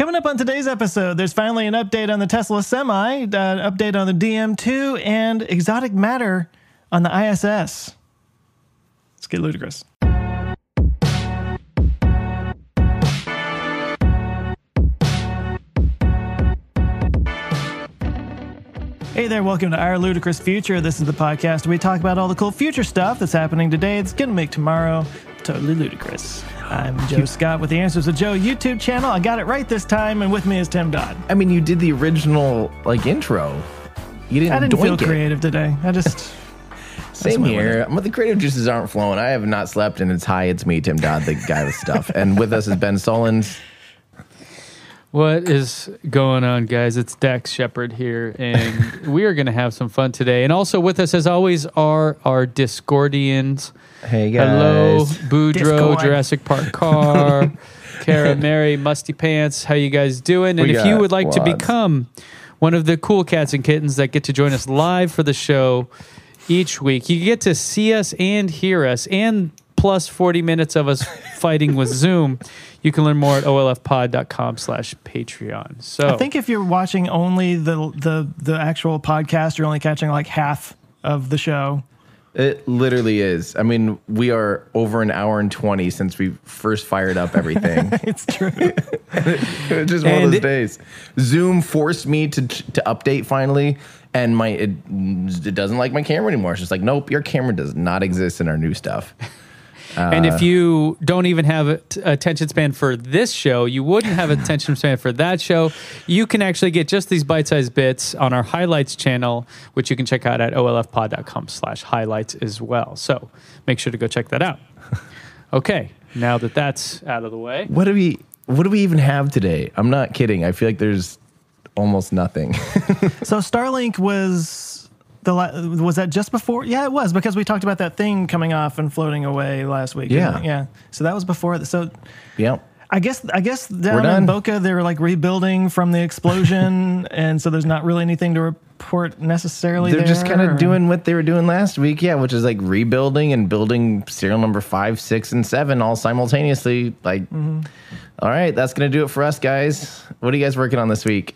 Coming up on today's episode, there's finally an update on the Tesla Semi, update on the DM2, and exotic matter on the ISS. Let's get ludicrous. Hey there, welcome to Our Ludicrous Future. This is the podcast where we talk about all the cool future stuff that's happening today. It's going to make tomorrow totally ludicrous. I'm Joe Scott with the Answers with Joe YouTube channel. I got it right this time, and with me is Tim Dodd. I mean, you did the original, intro. You didn't I didn't feel doink it. creative today. I just... Same here. But the creative juices aren't flowing. I have not slept, and it's me, Tim Dodd, the guy with stuff. And with us is Ben Solons. What is going on, guys? It's Dax Shepard here, and we are going to have some fun today. And also with us, as always, are our Discordians. Hey, guys. Hello, Boudreaux, Discord. Jurassic Park Car, Cara, Mary, Musty Pants. How you guys doing? And We if you got would like to lots. become one of the cool cats and kittens that get to join us live for the show each week, you get to see us and hear us, and plus 40 minutes of us fighting with Zoom. You can learn more at olfpod.com/Patreon. So I think if you're watching only the actual podcast, you're only catching like half of the show. It literally is. I mean, we are over an hour and 20 since we first fired up everything. It's true. It's just one of And those days. Zoom forced me to update finally, and it doesn't like my camera anymore. It's just like, nope, your camera does not exist in our new stuff. And if you don't even have attention span for this show, you wouldn't have attention span for that show. You can actually get just these bite-sized bits on our highlights channel, which you can check out at olfpod.com/highlights as well. So make sure to go check that out. Okay, now that that's out of the way. What do we even have today? I'm not kidding. I feel like there's almost nothing. So Starlink was that just before? Yeah, it was, because we talked about that thing coming off and floating away last week. Yeah. Yeah. So that was before. So Yeah. I guess down done. in Boca, they were like rebuilding from the explosion, and so there's not really anything to report necessarily. They're just kind or- of doing what they were doing last week, yeah, which is like rebuilding and building serial number 5, 6, and 7 all simultaneously. All right, that's going to do it for us, guys. What are you guys working on this week?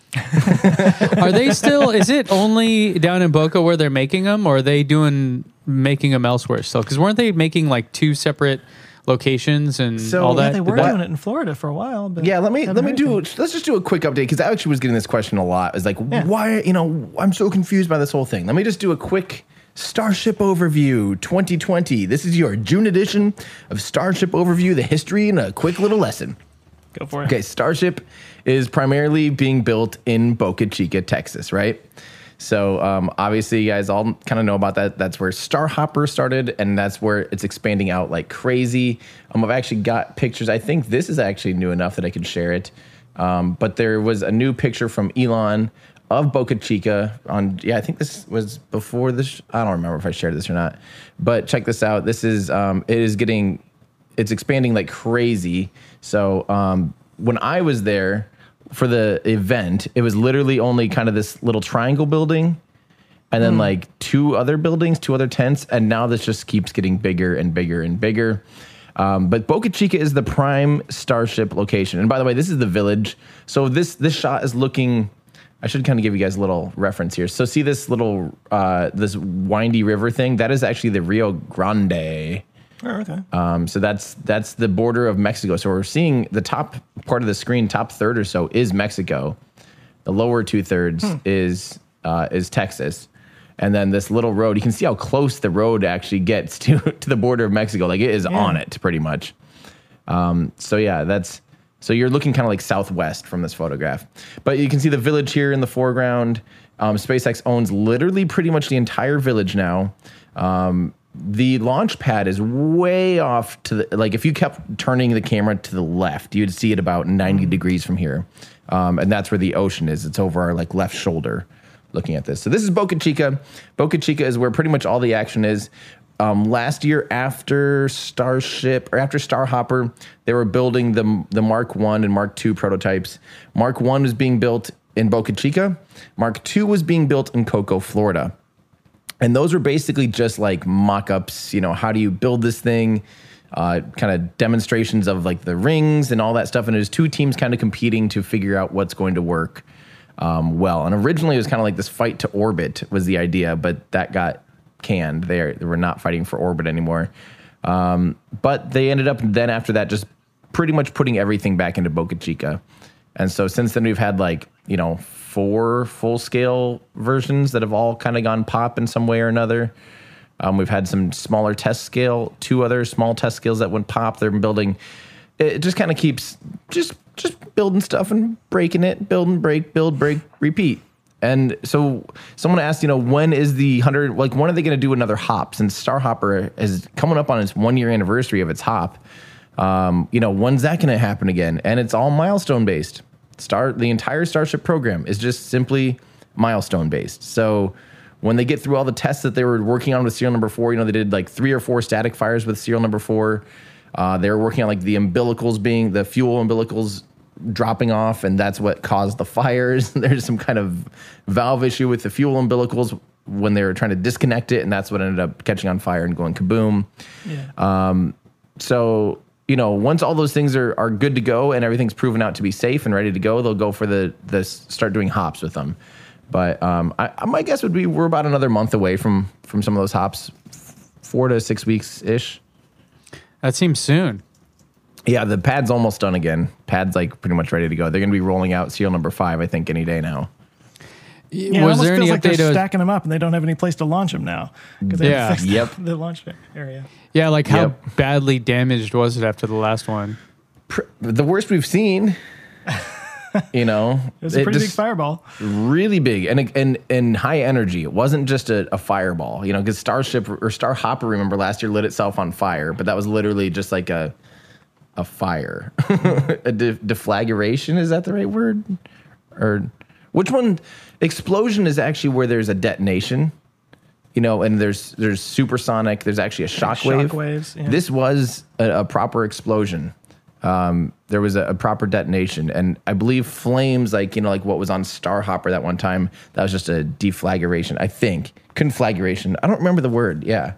Are they still, is it only down in Boca where they're making them, or are they making them elsewhere still? Because weren't they making like 2 separate locations and So- all Yeah, that? they were That- doing it in Florida for a while. But Yeah, haven't heard anything. let's just do a quick update, because I actually was getting this question a lot. It's like, why, I'm so confused by this whole thing. Let me just do a quick Starship Overview 2020. This is your June edition of Starship Overview, the history, and a quick little lesson. Go for it. Okay, Starship is primarily being built in Boca Chica, Texas, right? So obviously you guys all kind of know about that. That's where Starhopper started, and that's where it's expanding out like crazy. I've actually got pictures. I think this is actually new enough that I can share it. But there was a new picture from Elon of Boca Chica I think this was before this. I don't remember if I shared this or not. But check this out. This is, it's expanding like crazy. So when I was there for the event, it was literally only kind of this little triangle building, and then like 2 other buildings, 2 other tents, and now this just keeps getting bigger and bigger and bigger. But Boca Chica is the prime Starship location. And by the way, this is the village. So this shot is looking, I should kind of give you guys a little reference here. So see this little, this windy river thing? That is actually the Rio Grande. Oh, okay. So that's the border of Mexico. So we're seeing the top part of the screen, top third or so, is Mexico. The lower 2/3 is Texas. And then this little road, you can see how close the road actually gets to the border of Mexico. Like it is on it pretty much. So you're looking kind of like southwest from this photograph. But you can see the village here in the foreground. SpaceX owns literally pretty much the entire village now. The launch pad is way off to the, like if you kept turning the camera to the left, you'd see it about 90 degrees from here. And that's where the ocean is. It's over our like left shoulder looking at this. So this is Boca Chica. Boca Chica is where pretty much all the action is. Last year after Starhopper, they were building the Mark 1 and Mark 2 prototypes. Mark 1 was being built in Boca Chica. Mark 2 was being built in Cocoa, Florida. And those were basically just like mock-ups, how do you build this thing? kind of demonstrations of like the rings and all that stuff. And there's two teams kind of competing to figure out what's going to work well. And originally it was kind of like this fight to orbit was the idea, but that got canned. They were not fighting for orbit anymore. But they ended up then after that just pretty much putting everything back into Boca Chica. And so since then we've had 4 full-scale versions that have all kind of gone pop in some way or another. We've had some smaller test scale, 2 other small test scales that went pop. They're building. It just kind of keeps just building stuff and breaking it, build and break, build, break, repeat. And so someone asked, when is the 100? Like, when are they going to do another hop? Since Star Hopper is coming up on its 1-year anniversary of its hop, when's that going to happen again? And it's all milestone based. The entire Starship program is just simply milestone based. So when they get through all the tests that they were working on with serial number 4, they did like 3 or 4 static fires with serial number 4. They were working on like the umbilicals the fuel umbilicals dropping off, and that's what caused the fires. There's some kind of valve issue with the fuel umbilicals when they were trying to disconnect it, and that's what ended up catching on fire and going kaboom. Yeah. So, once all those things are good to go and everything's proven out to be safe and ready to go, they'll go for the start doing hops with them. But my guess would be we're about another month away from some of those hops, 4 to 6 weeks-ish. That seems soon. Yeah, the pad's almost done again. Pad's pretty much ready to go. They're going to be rolling out serial number 5, I think, any day now. Yeah, was there any update? Like they're stacking them up and they don't have any place to launch them now. Yeah, the launch area. Yeah, how badly damaged was it after the last one? The worst we've seen. It was a pretty big fireball. Really big and high energy. It wasn't just a fireball, because Starship or Star Hopper, remember, last year lit itself on fire, but that was literally just like a fire. A deflagration, is that the right word? Or which one? Explosion is actually where there's a detonation, and there's supersonic, there's actually a shockwave. Shockwaves, yeah. This was a proper explosion. There was a proper detonation, and I believe flames, like what was on Star Hopper that one time, that was just a deflagration, I think. Conflagration. I don't remember the word. Yeah.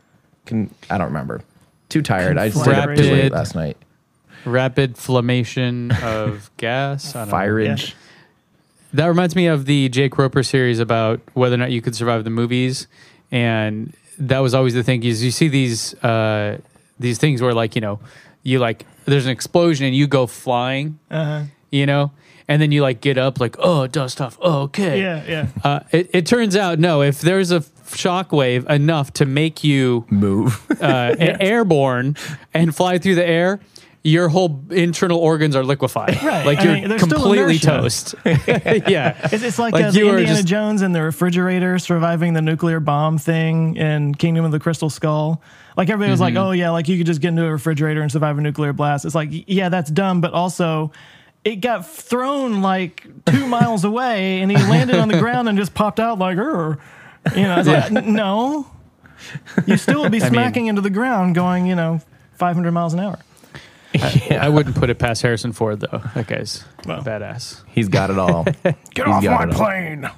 I don't remember. Too tired. I stayed up too late last night. Rapid flammation of gas. Fireage. Yeah. That reminds me of the Jake Roper series about whether or not you could survive the movies. And that was always the thing, is you see these things where there's an explosion and you go flying, and then you get up dust off. Oh, okay. Yeah. It turns out, no, if there's a shockwave enough to make you move airborne and fly through the air, your whole internal organs are liquefied. Right. You're completely toast. Yeah. It's like the Indiana Jones and the refrigerator surviving the nuclear bomb thing in Kingdom of the Crystal Skull. Everybody was like, oh yeah, you could just get into a refrigerator and survive a nuclear blast. It's yeah, that's dumb, but also it got thrown 2 miles away and he landed on the ground and just popped out it's no. You still would be smacking into the ground going, 500 miles an hour. I wouldn't put it past Harrison Ford, though. That guy's badass. He's got it all. Get off my plane.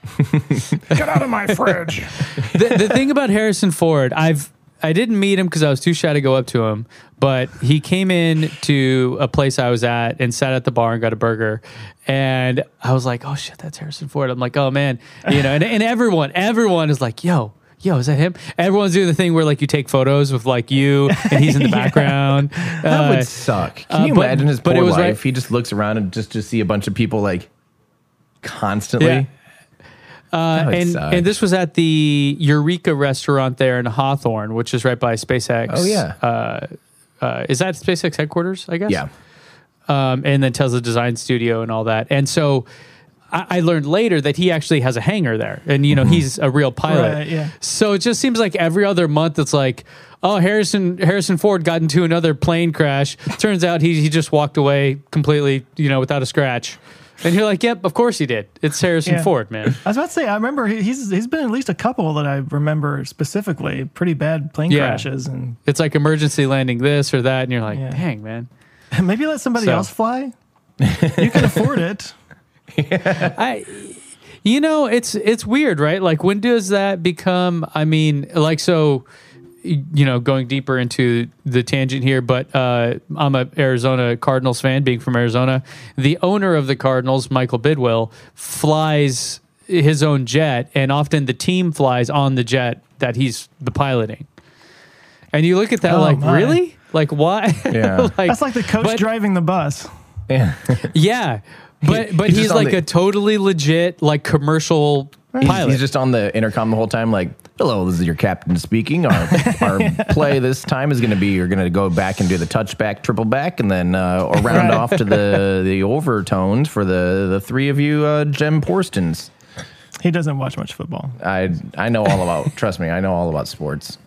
Get out of my fridge. The thing about Harrison Ford, I didn't meet him because I was too shy to go up to him, but he came in to a place I was at and sat at the bar and got a burger. And I was like, oh, shit, that's Harrison Ford. I'm like, oh, man. And everyone is like, yo, is that him? Everyone's doing the thing where you take photos with you and he's in the background. That would suck. Can you imagine his poor life? He just looks around and just see a bunch of people constantly. Yeah. And this was at the Eureka restaurant there in Hawthorne, which is right by SpaceX. Oh yeah. Is that SpaceX headquarters, I guess? Yeah. And then Tesla Design Studio and all that. And so I learned later that he actually has a hangar there, and he's a real pilot. Right, yeah. So it just seems like every other month it's oh, Harrison Ford got into another plane crash. Turns out he just walked away completely, without a scratch. And you're like, yep, of course he did. It's Harrison Ford, man. I was about to say, I remember he's been at least a couple that I remember specifically, pretty bad plane crashes, and it's emergency landing this or that, and you're like, dang, man. Maybe let somebody else fly. You can afford it. It's weird, right? When does that become? So going deeper into the tangent here, but I'm a Arizona Cardinals fan, being from Arizona. The owner of the Cardinals, Michael Bidwill, flies his own jet, and often the team flies on the jet that he's the piloting. And you look at that really? Like, why? Yeah. That's like the coach driving the bus. Yeah. Yeah. But he's like a totally legit, like, commercial pilot. He's just on the intercom the whole time, like, hello, this is your captain speaking. Our play this time is going to be, you're going to go back and do the touchback, triple back, and then round off to the overtones for the three of you Jem Porstons. He doesn't watch much football. I know all about, trust me, I know all about sports.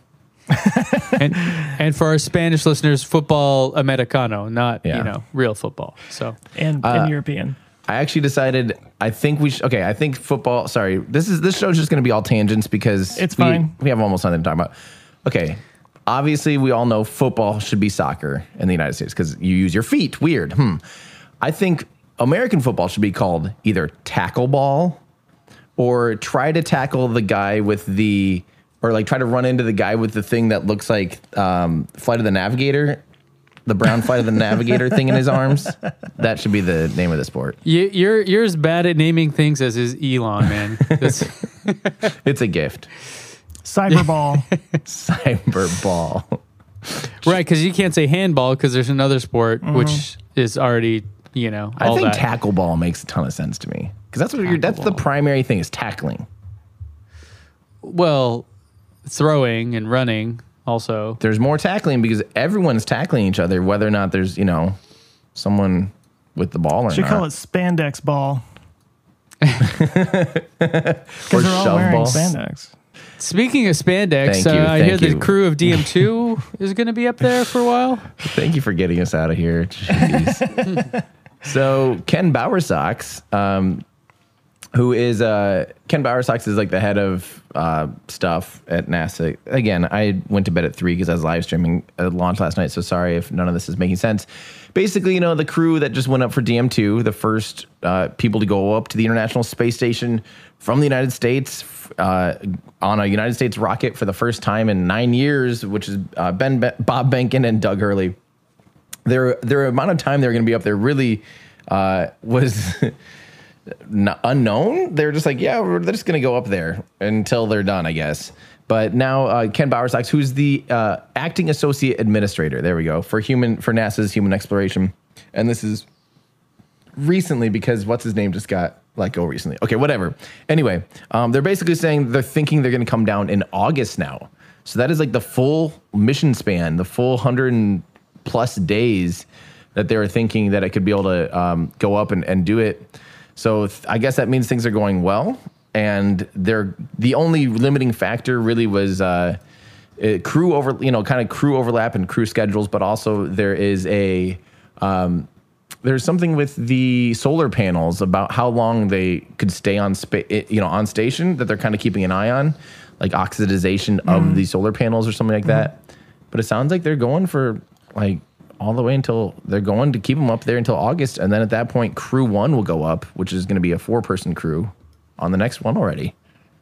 and for our Spanish listeners, football americano, not real football. So and European. I actually decided. I think we should. Okay, I think football. Sorry, this show's just going to be all tangents because it's fine. We have almost nothing to talk about. Okay, obviously we all know football should be soccer in the United States because you use your feet. Weird. I think American football should be called either tackle ball or try to tackle the guy with the. Or like try to run into the guy with the thing that looks like Flight of the Navigator, the brown Flight of the Navigator thing in his arms. That should be the name of the sport. You're as bad at naming things as is Elon, man. It's a gift. Cyberball. Cyberball. Right, because you can't say handball because there's another sport which is already, I think tackle ball makes a ton of sense to me because that's the primary thing is tackling. Well, throwing and running also. There's more tackling because everyone's tackling each other, whether or not there's, someone with the ball or not. Should call it spandex ball. Or they're all wearing ball. Spandex. Speaking of spandex, I hear the crew of DM2 is going to be up there for a while. Thank you for getting us out of here. Jeez. So Ken Bowersox, who is Ken Bowersox is like the head of stuff at NASA. Again, I went to bed at 3 because I was live streaming a launch last night. So sorry if none of this is making sense. Basically, the crew that just went up for DM2, the first people to go up to the International Space Station from the United States on a United States rocket for the first time in 9 years, which is Bob Behnken and Doug Hurley. Their amount of time they're going to be up there really was unknown. They're just like, they're just going to go up there until they're done, I guess. But now Ken Bowersox, who's the acting associate administrator, there we go, for NASA's human exploration. And this is recently because what's his name just got let go recently. Okay, whatever. Anyway, they're basically saying they're thinking they're going to come down in August now. So that is like the full mission span, the full 100+ days that they were thinking that it could be able to go up and do it. So I guess that means things are going well, and the only limiting factor really was crew overlap and crew schedules, but also there is there's something with the solar panels about how long they could stay on station that they're kind of keeping an eye on, like oxidization of the solar panels or something like that. But it sounds like they're going for like all the way until they're going to keep them up there until August. And then at that point, crew 1 will go up, which is going to be a 4-person crew on the next one already.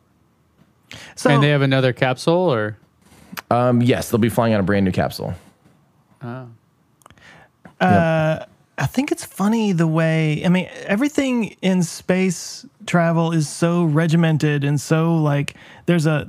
So, and they have another capsule or? Yes, they'll be flying on a brand new capsule. Oh. I think it's funny the way, everything in space travel is so regimented and so like there's a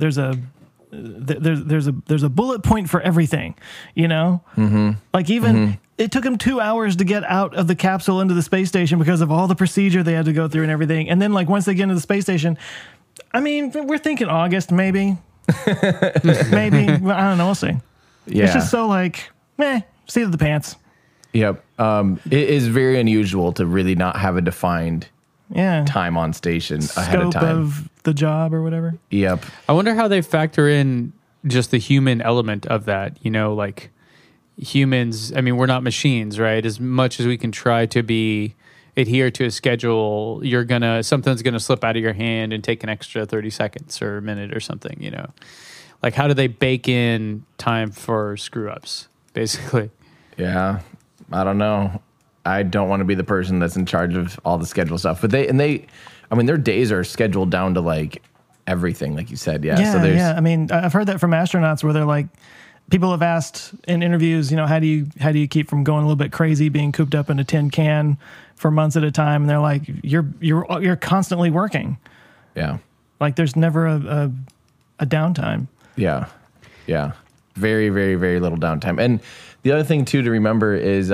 bullet point for everything, like even it took them 2 hours to get out of the capsule into the space station because of all the procedure they had to go through and everything. And then like once they get into the space station, we're thinking August, maybe, maybe, I don't know. We'll see. Yeah. It's just so like, seat of the pants. Yep. It is very unusual to really not have a defined time on station ahead of time. Scope of the job or whatever. Yep. I wonder how they factor in just the human element of that. Like humans, we're not machines, right? As much as we can try to adhere to a schedule, something's gonna slip out of your hand and take an extra 30 seconds or a minute or something, Like how do they bake in time for screw ups, basically? Yeah. I don't know. I don't want to be the person that's in charge of all the schedule stuff. But their days are scheduled down to like everything, like you said. Yeah. So there's, yeah. I mean, I've heard that from astronauts where they're like, people have asked in interviews, how do you keep from going a little bit crazy, being cooped up in a tin can for months at a time? And they're like, you're constantly working. Yeah. Like there's never a downtime. Yeah. Yeah. Very, very, very little downtime. And the other thing too to remember is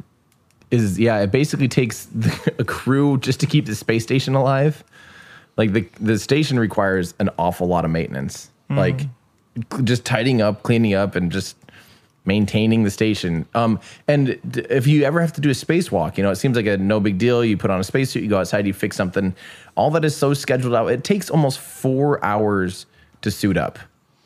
it basically takes a crew just to keep the space station alive. Like the station requires an awful lot of maintenance, like just tidying up, cleaning up, and just maintaining the station. And if you ever have to do a spacewalk, it seems like a no big deal. You put on a spacesuit, you go outside, you fix something. All that is so scheduled out. It takes almost 4 hours to suit up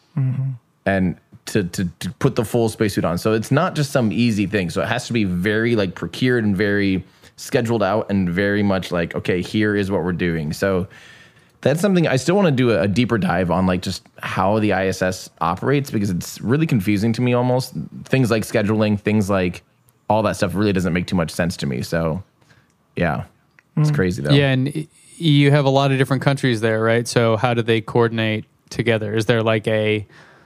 and to put the full spacesuit on. So it's not just some easy thing. So it has to be very like procured and very scheduled out and very much like, okay, here is what we're doing. So that's something I still want to do a deeper dive on, like just how the ISS operates, because it's really confusing to me almost. Things like scheduling, things like all that stuff really doesn't make too much sense to me. So yeah, it's crazy though. Yeah, and you have a lot of different countries there, right? So how do they coordinate together? Is there like a,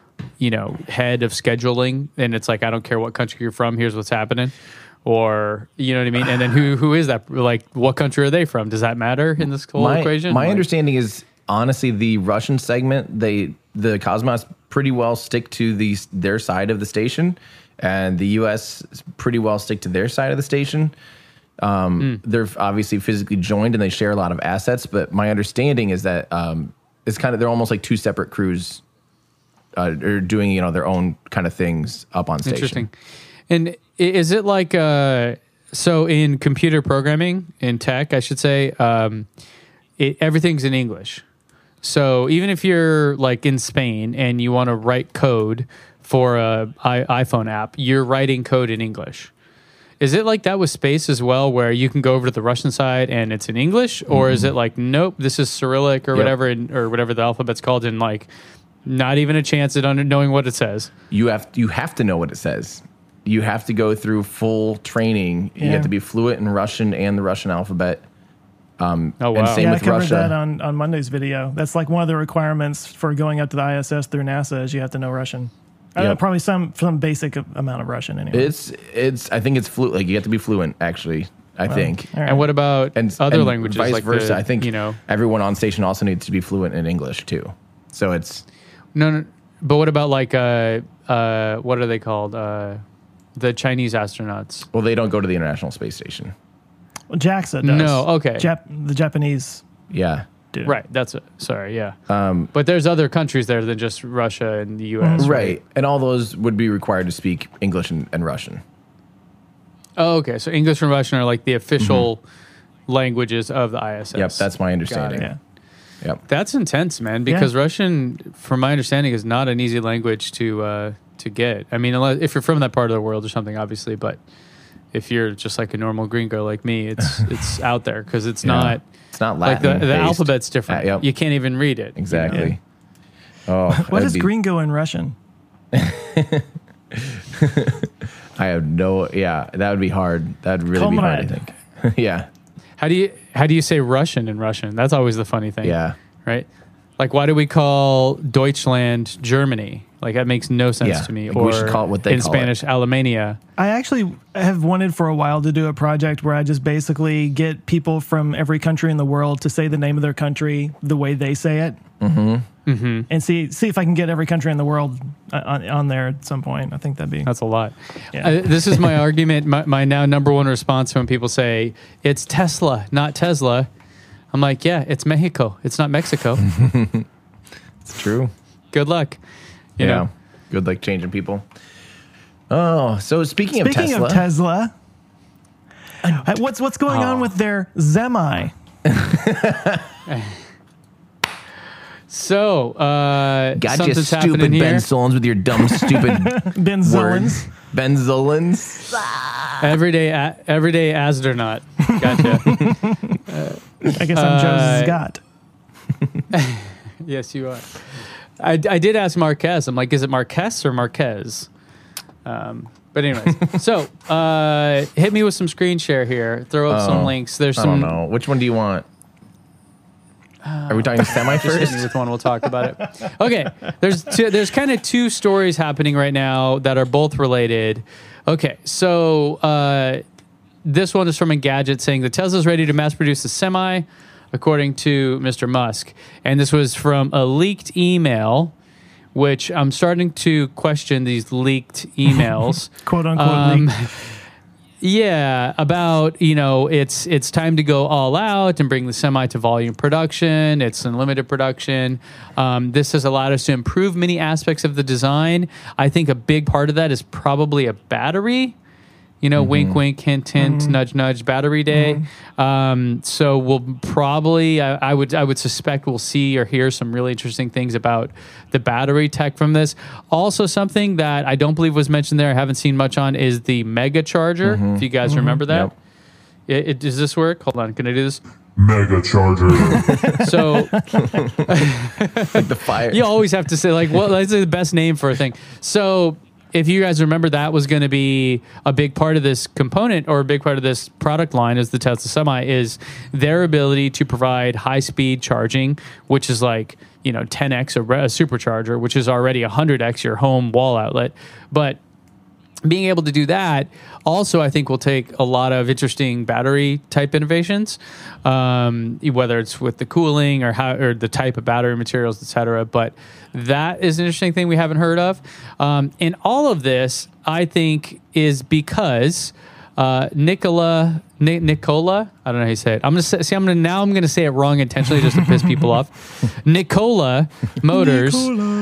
head of scheduling, and it's like, I don't care what country you're from, here's what's happening? Or, you know what I mean? And then who is that? Like, what country are they from? Does that matter in this whole equation? My understanding is, honestly, the Russian segment, the cosmonauts pretty well stick to their side of the station, and the U.S. pretty well stick to their side of the station. They're obviously physically joined, and they share a lot of assets. But my understanding is that they're almost like two separate crews, are doing their own kind of things up on station. Interesting. And is it like so in computer programming, in tech, I should say, everything's in English. So even if you're like in Spain and you want to write code for a iPhone app, you're writing code in English. Is it like that with space as well, where you can go over to the Russian side and it's in English, or is it like, nope, this is Cyrillic or whatever, or whatever the alphabet's called, and like not even a chance at knowing what it says? You have to know what it says. You have to go through full training. You have to be fluent in Russian and the Russian alphabet. Oh, wow. And same I with covered Russia. that on Monday's video. That's like one of the requirements for going up to the ISS through NASA is you have to know Russian. Probably some basic amount of Russian anyway. I think it's fluent. Like you have to be fluent, actually. I think. All right. And what about other languages? Vice like versa. I think everyone on station also needs to be fluent in English too. So it's no. But what about like what are they called? The Chinese astronauts. Well, they don't go to the International Space Station. Well, JAXA does. No, okay. The Japanese Yeah. do. Right, that's it. Sorry, yeah. But there's other countries there than just Russia and the U.S., Right. And all those would be required to speak English and Russian. Oh, okay. So English and Russian are like the official languages of the ISS. Yep, that's my understanding. Yeah. Yep. That's intense, man, because Russian, from my understanding, is not an easy language to get. I mean, unless, if you're from that part of the world or something, obviously, but if you're just like a normal gringo like me, it's out there because it's not. It's not Like Latin. the alphabet's different. Yep. You can't even read it. Exactly. Oh, What is gringo in Russian? I have no. Yeah, that would be hard. That would really be hard, I Comrade. think. Yeah. How do you say Russian in Russian? That's always the funny thing. Yeah. Right? Like, why do we call Deutschland Germany? Like, that makes no sense Yeah. to me. Like, or we should call it what they in call Spanish, Alemania. I actually have wanted for a while to do a project where I just basically get people from every country in the world to say the name of their country the way they say it. And see if I can get every country in the world on there at some point. I think that'd be... That's a lot. Yeah. This is my argument. My now number one response when people say, it's Tesla, not Tesla. I'm like, yeah, it's Mexico. It's not Mexico. It's true. Good luck. You know? Good luck changing people. Oh, so speaking of Tesla, what's going on with their Zemi? So, Got you, something's stupid happening here. Ben Solons with your dumb, stupid Benzolins. words. Benzolins. Everyday astronaut. Gotcha. I guess I'm Joe Scott. Yes, you are. I did ask Marquez. I'm like, is it Marquez or Marquez? But anyways, so hit me with some screen share here. Throw up some links. There's I some. don't know. Which one do you want? Are we talking semi Just hit me first? with one. We'll talk about it. Okay, there's kind of two stories happening right now that are both related. Okay, so this one is from Engadget saying that Tesla's ready to mass produce a semi, according to Mr. Musk, and this was from a leaked email, which I'm starting to question these leaked emails. Quote unquote leak. Yeah, about, it's time to go all out and bring the semi to volume production. It's unlimited production. This has allowed us to improve many aspects of the design. I think a big part of that is probably a battery. Wink, wink, hint, hint, nudge, nudge, battery day. So we'll probably, I would suspect we'll see or hear some really interesting things about the battery tech from this. Also, something that I don't believe was mentioned there, I haven't seen much on, is the Mega Charger. If you guys remember that. Yep. Does this work? Hold on, can I do this? Mega Charger. So Like the fire. you always have to say, that's the best name for a thing. So if you guys remember, that was going to be a big part of this component, or a big part of this product line is the Tesla Semi, is their ability to provide high-speed charging, which is 10x a supercharger, which is already 100x your home wall outlet. But being able to do that also, I think, will take a lot of interesting battery type innovations, whether it's with the cooling or the type of battery materials, et cetera. But that is an interesting thing we haven't heard of. And all of this, I think, is because Nikola, I don't know how you say it. I'm gonna say it wrong intentionally just to piss people off. Nikola Motors,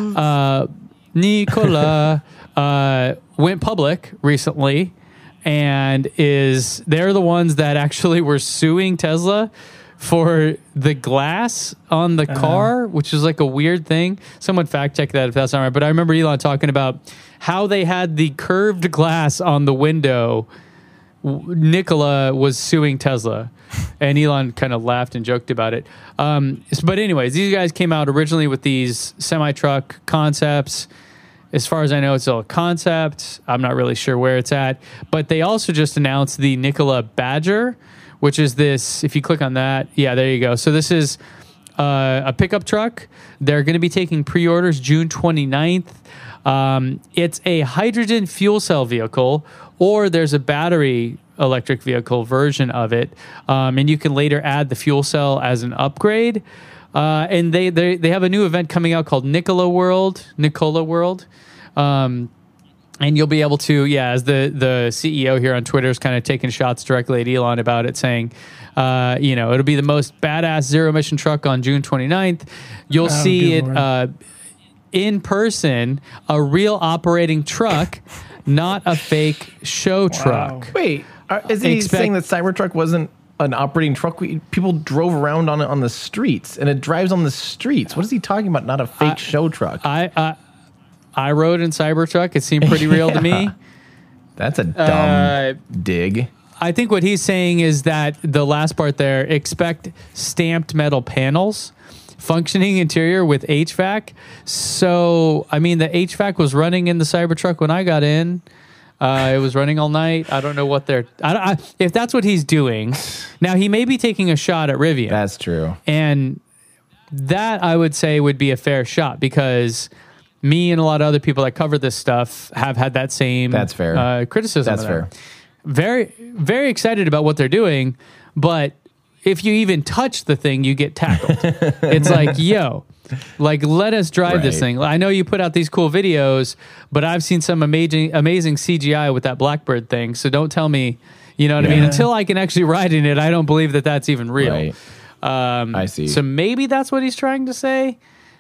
Nikola went public recently, and they're the ones that actually were suing Tesla for the glass on the car, which is a weird thing. Someone fact check that if that's not right. But I remember Elon talking about how they had the curved glass on the window. Nikola was suing Tesla, and Elon kind of laughed and joked about it. But anyways, these guys came out originally with these semi-truck concepts. As far as I know, it's still a concept. I'm not really sure where it's at. But they also just announced the Nikola Badger, which is this, if you click on that, yeah, there you go. So this is a pickup truck. They're going to be taking pre-orders June 29th. It's a hydrogen fuel cell vehicle, or there's a battery electric vehicle version of it. And you can later add the fuel cell as an upgrade. And they have a new event coming out called Nikola World. And you'll be able to, as the CEO here on Twitter is kind of taking shots directly at Elon about it, saying, it'll be the most badass zero-emission truck on June 29th. You'll see it in person, a real operating truck, not a fake show truck. Wait, is he saying that Cybertruck wasn't an operating truck? People drove around on it on the streets, and it drives on the streets. What is he talking about? Not a fake show truck. I rode in Cybertruck. It seemed pretty real to me. That's a dumb dig. I think what he's saying is that the last part there, expect stamped metal panels, functioning interior with HVAC. So, the HVAC was running in the Cybertruck when I got in. It was running all night. I don't know what if that's what he's doing. Now, he may be taking a shot at Rivian. That's true. And that, I would say, would be a fair shot, because me and a lot of other people that cover this stuff have had that same That's fair. Criticism. That's fair. Very, very excited about what they're doing, but if you even touch the thing, you get tackled. It's let us drive this thing. I know you put out these cool videos, but I've seen some amazing CGI with that Blackbird thing. So don't tell me, you know what I mean? Until I can actually ride in it, I don't believe that that's even real. Right. I see. So maybe that's what he's trying to say.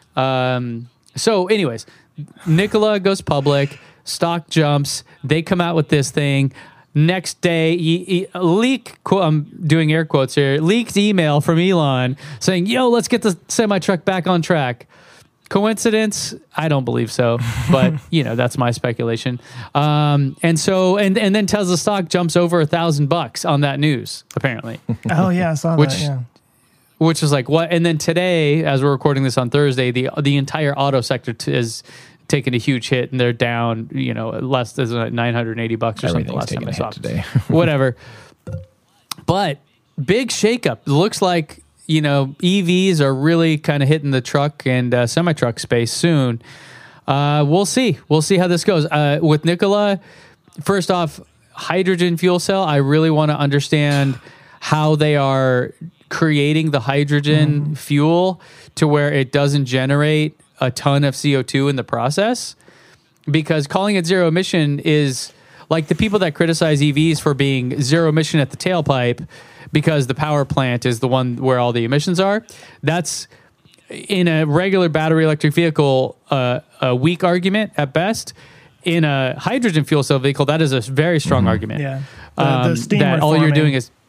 So anyways, Nikola goes public, stock jumps, they come out with this thing. Next day, I'm doing air quotes here, leaked email from Elon saying, let's get the semi-truck back on track. Coincidence? I don't believe so, but that's my speculation. And then Tesla stock jumps over $1,000 on that news, apparently. Oh yeah, I saw that. Yeah. Which is what? And then today, as we're recording this on Thursday, the entire auto sector is taking a huge hit, and they're down, less than $980 or something. Last time I saw today. Whatever. But big shakeup. Looks like EVs are really kind of hitting the truck and semi-truck space soon. We'll see. We'll see how this goes. With Nikola, first off, hydrogen fuel cell, I really want to understand how they are creating the hydrogen fuel to where it doesn't generate a ton of CO2 in the process. Because calling it zero emission is like the people that criticize EVs for being zero emission at the tailpipe because the power plant is the one where all the emissions are. That's in a regular battery electric vehicle, a weak argument at best. In a hydrogen fuel cell vehicle, that is a very strong argument. Yeah. The steam that all you're doing is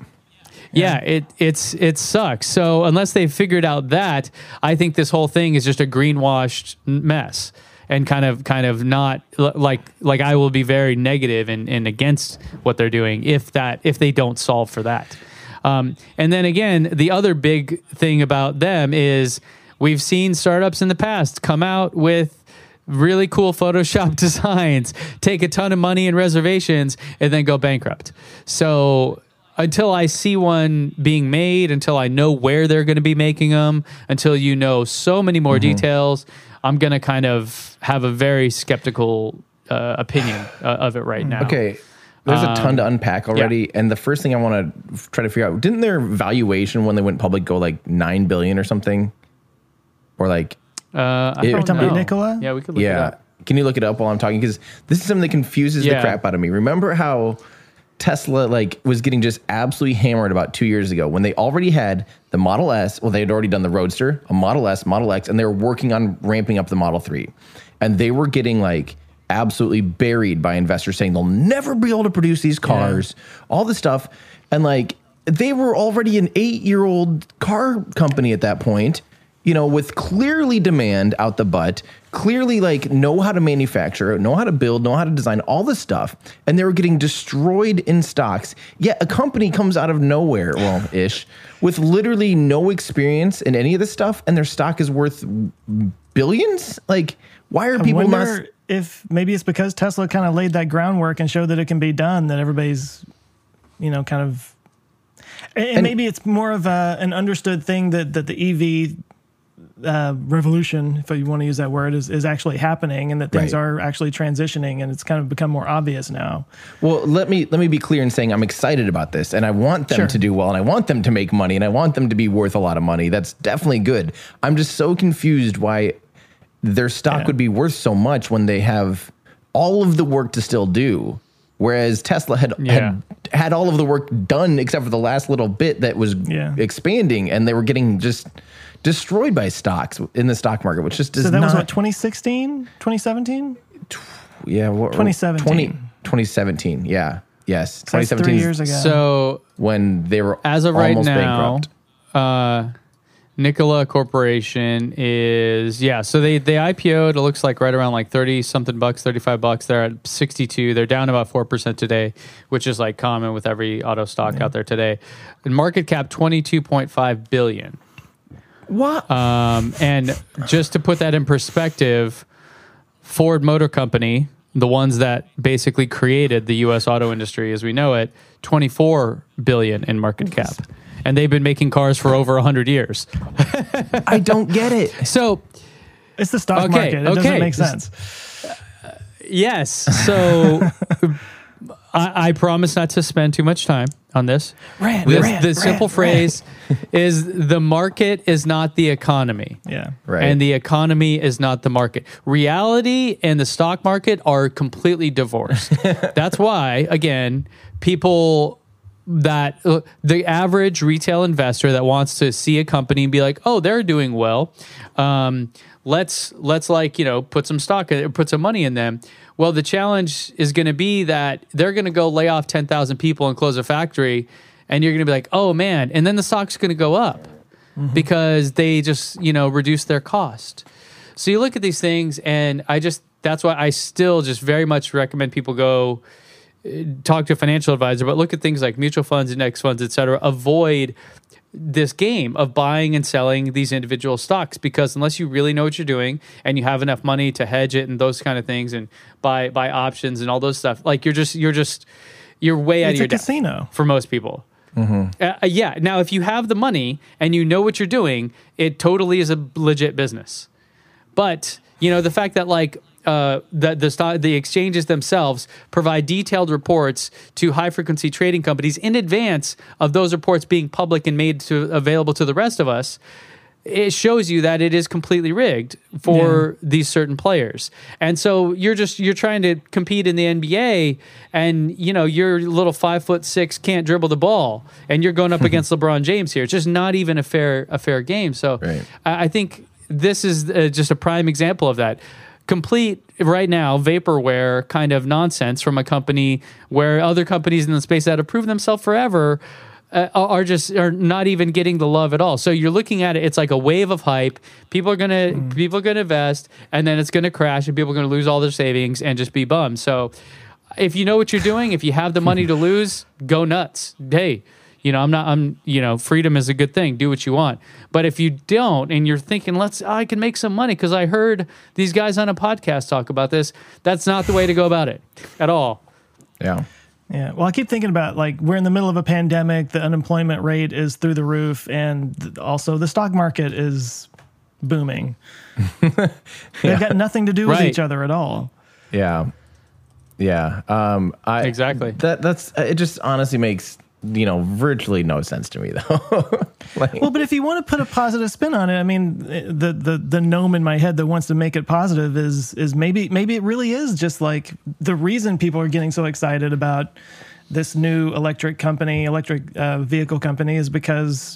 it sucks. So unless they've figured out that, I think this whole thing is just a greenwashed mess. And kind of not like I will be very negative and against what they're doing if they don't solve for that. And then again, the other big thing about them is we've seen startups in the past come out with really cool Photoshop designs, take a ton of money and reservations, and then go bankrupt. So until I see one being made, until I know where they're going to be making them, until you know so many more details, I'm going to kind of have a very skeptical opinion of it right now. Okay. There's a ton to unpack already. Yeah. And the first thing I want to try to figure out, didn't their valuation when they went public go like $9 billion or something? Or like... Are you talking about Nikola? Yeah, we could look it up. Can you look it up while I'm talking? Because this is something that confuses the crap out of me. Remember how Tesla was getting just absolutely hammered about 2 years ago when they already had the Model S. Well, they had already done the Roadster, a Model S, Model X, and they were working on ramping up the Model 3. And they were getting absolutely buried by investors saying they'll never be able to produce these cars, all this stuff. And they were already an 8-year-old car company at that point, with clearly demand out the butt, clearly know how to manufacture, know how to build, know how to design, all this stuff. And they were getting destroyed in stocks. Yet a company comes out of nowhere, ish, with literally no experience in any of this stuff. And their stock is worth billions. Why are people not... if maybe it's because Tesla kind of laid that groundwork and showed that it can be done, that everybody's, kind of... And maybe it's more of an understood thing that the EV... revolution, if you want to use that word, is actually happening, and that things are actually transitioning, and it's kind of become more obvious now. Well, let me be clear in saying I'm excited about this, and I want them to do well, and I want them to make money, and I want them to be worth a lot of money. That's definitely good. I'm just so confused why their stock would be worth so much when they have all of the work to still do, whereas Tesla had all of the work done except for the last little bit that was expanding, and they were getting just destroyed by stocks in the stock market, which just does not... So that was what, 2016? 2017? Yeah. 2017. 2017, yeah. Yes. So 2017. 3 years ago. So when they were as of almost right now, bankrupt. Nikola Corporation is, so they IPO'd, it looks like right around 30 something bucks, $35. They're at 62. They're down about 4% today, which is common with every auto stock out there today. And market cap $22.5 billion. What? And just to put that in perspective, Ford Motor Company, the ones that basically created the U.S. auto industry as we know it, $24 billion in market cap. And they've been making cars for over 100 years. I don't get it. So it's the stock market. It doesn't make sense. Yes. So I promise not to spend too much time on this. The simple phrase is the market is not the economy. Yeah. Right. And the economy is not the market. Reality and the stock market are completely divorced. That's why, again, people that the average retail investor that wants to see a company and be like, oh, they're doing well. Let's put some stock, put some money in them. Well, the challenge is going to be that they're going to go lay off 10,000 people and close a factory, and you're going to be like, oh man, and then the stock's going to go up because they just, reduce their cost. So you look at these things, and that's why I still just very much recommend people go talk to a financial advisor, but look at things like mutual funds, index funds, et cetera. Avoid this game of buying and selling these individual stocks, because unless you really know what you're doing and you have enough money to hedge it and those kind of things and buy options and all those stuff, you're way out of your depth casino for most people. Yeah. Now, if you have the money and you know what you're doing, it totally is a legit business. But the fact that the exchanges themselves provide detailed reports to high frequency trading companies in advance of those reports being public and made available to the rest of us, it shows you that it is completely rigged for these certain players. And so you're trying to compete in the NBA, and you're little 5'6" can't dribble the ball, and you're going up against LeBron James here. It's just not even a fair game. So right. I think this is just a prime example of that. Complete right now vaporware kind of nonsense from a company where other companies in the space that have proven themselves forever are not even getting the love at all. So you're looking at it, it's like a wave of hype. People are gonna invest, and then it's gonna crash, and people are gonna lose all their savings and just be bummed. So if you know what you're doing, if you have the money to lose, go nuts. Hey, freedom is a good thing. Do what you want. But if you don't, and you're thinking, I can make some money because I heard these guys on a podcast talk about this, that's not the way to go about it at all. Yeah. Yeah. Well, I keep thinking about we're in the middle of a pandemic, the unemployment rate is through the roof, and also the stock market is booming. They've got nothing to do with each other at all. Yeah. Yeah. Exactly. That's it. Just honestly makes virtually no sense to me, though. But if you want to put a positive spin on it, I mean, the gnome in my head that wants to make it positive is maybe it really is just the reason people are getting so excited about this new electric vehicle company is because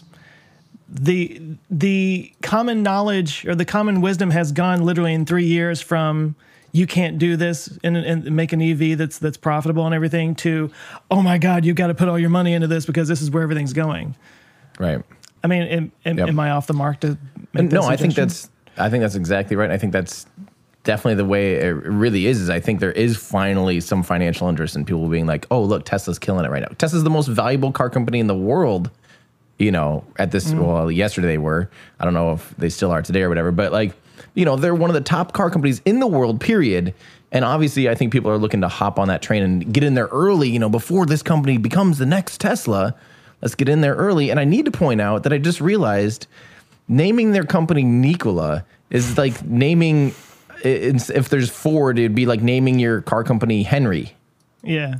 the common knowledge or the common wisdom has gone literally in 3 years from you can't do this and make an EV that's profitable and everything to, oh my God, you've got to put all your money into this because this is where everything's going. Right. I mean, am I off the mark to make No, I think that's exactly right. I think that's definitely the way it really is I think there is finally some financial interest in people being like, oh, look, Tesla's killing it right now. Tesla's the most valuable car company in the world, at this, well, yesterday they were. I don't know if they still are today or whatever, but they're one of the top car companies in the world, period. And obviously, I think people are looking to hop on that train and get in there early, before this company becomes the next Tesla. Let's get in there early. And I need to point out that I just realized naming their company Nikola is like naming, if there's Ford, it'd be like naming your car company Henry. Yeah.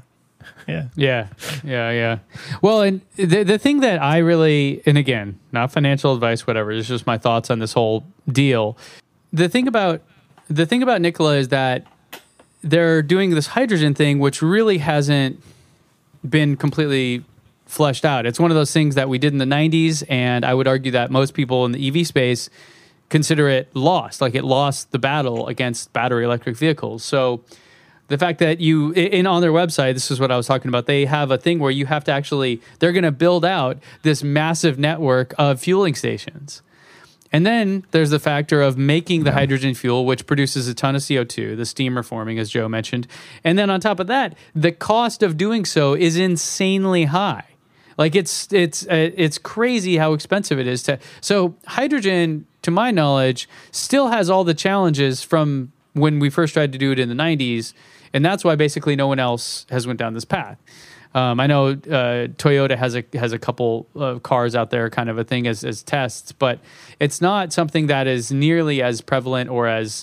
Well, and the thing that I really, and again, not financial advice, whatever, it's just my thoughts on this whole deal. The thing about Nikola is that they're doing this hydrogen thing, which really hasn't been completely fleshed out. It's one of those things that we did in the 90s, and I would argue that most people in the EV space consider it lost. Like it lost the battle against battery electric vehicles. So the fact that on their website, this is what I was talking about, they have a thing where you have to they're going to build out this massive network of fueling stations. And then there's the factor of making the hydrogen fuel, which produces a ton of CO2, the steam reforming, as Joe mentioned. And then on top of that, the cost of doing so is insanely high. Like it's crazy how expensive it is so hydrogen, to my knowledge, still has all the challenges from when we first tried to do it in the 90s. And that's why basically no one else has went down this path. I know Toyota has a couple of cars out there, kind of a thing as tests, but it's not something that is nearly as prevalent or as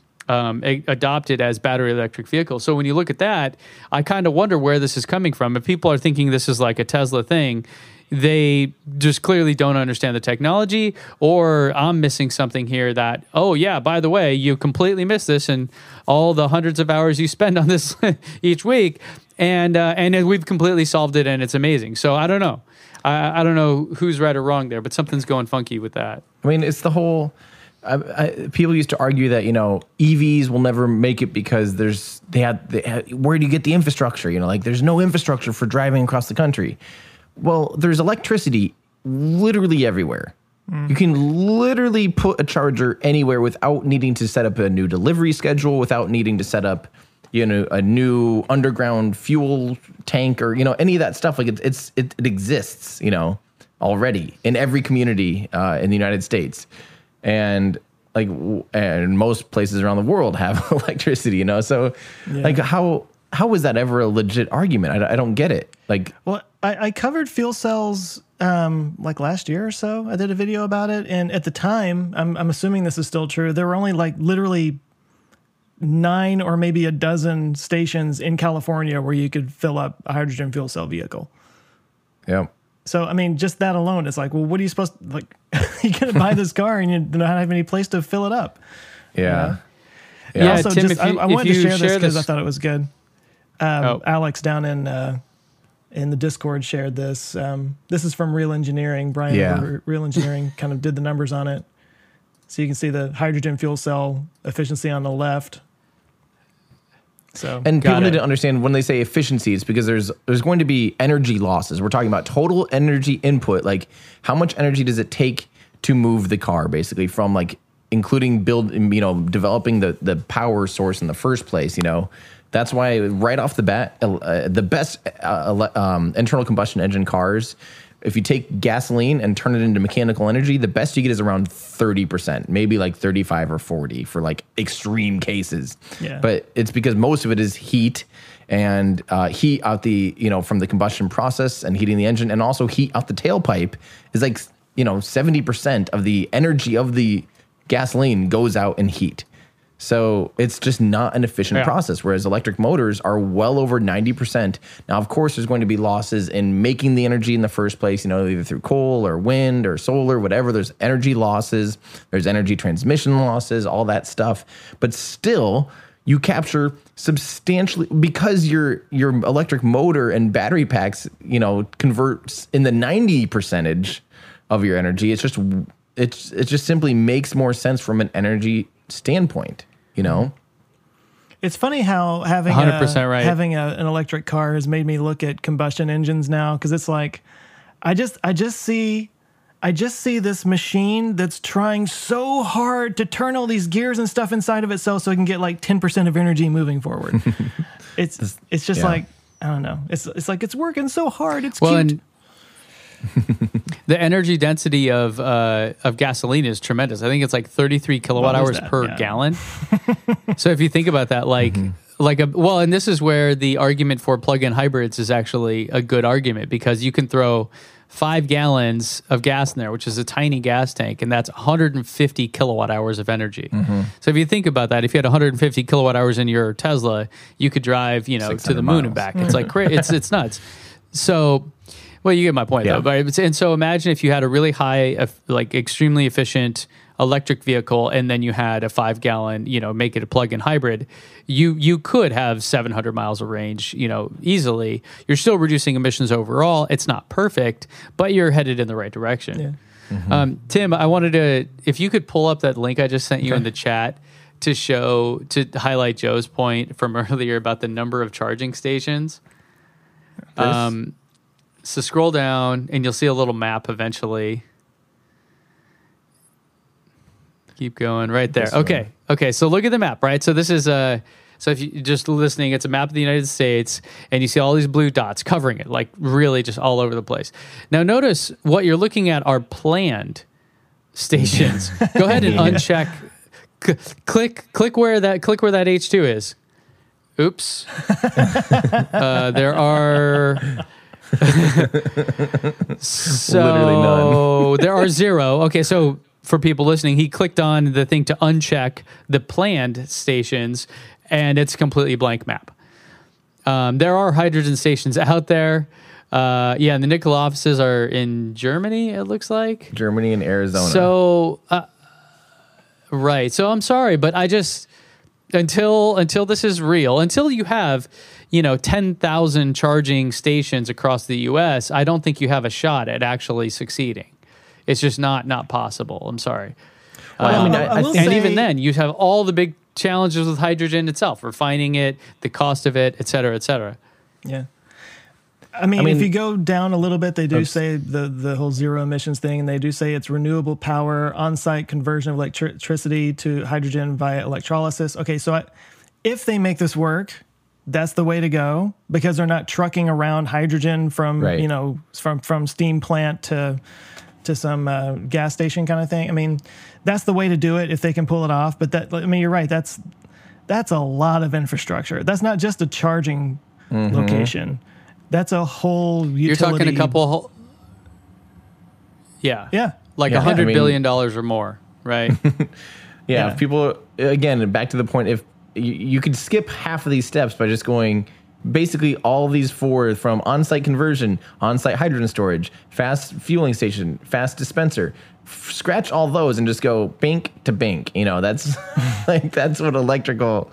adopted as battery electric vehicles. So when you look at that, I kind of wonder where this is coming from. If people are thinking this is like a Tesla thing, they just clearly don't understand the technology, or I'm missing something here that, oh yeah, by the way, you completely missed this and all the hundreds of hours you spend on this each week. And we've completely solved it, and it's amazing. So I don't know. I don't know who's right or wrong there, but something's going funky with that. I mean, it's the whole. People used to argue that EVs will never make it because they had where do you get the infrastructure? There's no infrastructure for driving across the country. Well, there's electricity literally everywhere. You can literally put a charger anywhere without needing to set up a new delivery schedule, without needing to set up a new underground fuel tank or any of that stuff. Like it exists already in every community in the United States, and most places around the world have electricity. So how how is that ever a legit argument? I don't get it. Like, well, I covered fuel cells like last year or so. I did a video about it, and at the time, I'm assuming this is still true. There were only like literally 9 or maybe a dozen stations in California where you could fill up a hydrogen fuel cell vehicle. yeah. So, I mean, just that alone, it's like, well, what are you supposed to, like, you're going to buy this car and you don't have any place to fill it up. Yeah. Yeah, Also, Tim, just, if you, I wanted if to you share this because I this, thought it was good. Alex down in the Discord shared this. This is from Real Engineering. Brian over Real Engineering kind of did the numbers on it. So you can see the hydrogen fuel cell efficiency on the left. So And people need to understand when they say efficiency, it's because there's going to be energy losses. We're talking about total energy input. Like, how much energy does it take to move the car, basically, from like including developing the power source in the first place. That's why right off the bat, the best internal combustion engine cars, if you take gasoline and turn it into mechanical energy, the best you get is around 30%, maybe like 35 or 40 for like extreme cases. Yeah. But it's because most of it is heat and heat out from the combustion process and heating the engine, and also heat out the tailpipe is like, 70% of the energy of the gasoline goes out in heat. So it's just not an efficient process, whereas electric motors are well over 90%. Now, of course, there's going to be losses in making the energy in the first place, either through coal or wind or solar, whatever. There's energy losses, there's energy transmission losses, all that stuff. But still, you capture substantially, because your electric motor and battery packs, converts in the 90% of your energy. It just simply makes more sense from an energy standpoint. It's funny how having 100% right. having an electric car has made me look at combustion engines now, because it's like I just see this machine that's trying so hard to turn all these gears and stuff inside of itself so it can get like 10% of energy moving forward. It's just like, I don't know. It's like it's working so hard. It's cute. And the energy density of gasoline is tremendous. I think it's like 33 kilowatt hours per gallon. So if you think about that, and this is where the argument for plug-in hybrids is actually a good argument, because you can throw 5 gallons of gas in there, which is a tiny gas tank, and that's 150 kilowatt hours of energy. So if you think about that, if you had 150 kilowatt hours in your Tesla, you could drive, to the moon and back. It's like it's nuts. So. Well, you get my point, though. But, and so imagine if you had a really high, extremely efficient electric vehicle, and then you had a 5-gallon, make it a plug-in hybrid. You could have 700 miles of range, easily. You're still reducing emissions overall. It's not perfect, but you're headed in the right direction. Yeah. Tim, I wanted to, if you could pull up that link I just sent you in the chat to highlight Joe's point from earlier about the number of charging stations. So scroll down, and you'll see a little map eventually. Keep going right there. Okay. So look at the map, right? So this is so if you're just listening, it's a map of the United States, and you see all these blue dots covering it, like really just all over the place. Now notice what you're looking at are planned stations. Go ahead and uncheck. Click where that H2 is. Oops. There are. So literally none. There are 0. Okay, so for people listening, he clicked on the thing to uncheck the planned stations, and it's a completely blank map. There are hydrogen stations out there. And the Nikola offices are in Germany, it looks like. Germany and Arizona. So, right. So I'm sorry, but I just, until this is real, until you have 10,000 charging stations across the U.S., I don't think you have a shot at actually succeeding. It's just not possible. I'm sorry. And even then, you have all the big challenges with hydrogen itself, refining it, the cost of it, et cetera, et cetera. Yeah. I mean, if you go down a little bit, they do say the whole zero emissions thing, and they do say it's renewable power, on-site conversion of electricity to hydrogen via electrolysis. Okay, so if they make this work, that's the way to go, because they're not trucking around hydrogen from from steam plant to some gas station kind of thing. I mean, that's the way to do it if they can pull it off. But you're right. That's That's a lot of infrastructure. That's not just a charging location. That's a whole utility. You're talking a couple. Yeah. Yeah. Like Yeah. $100 I mean- billion or more, right? Yeah, if people, again, back to the point, if you could skip half of these steps by just going basically all these four from on-site conversion, on-site hydrogen storage, fast fueling station, fast dispenser, scratch all those and just go bank to bank. That's like, that's what electrical,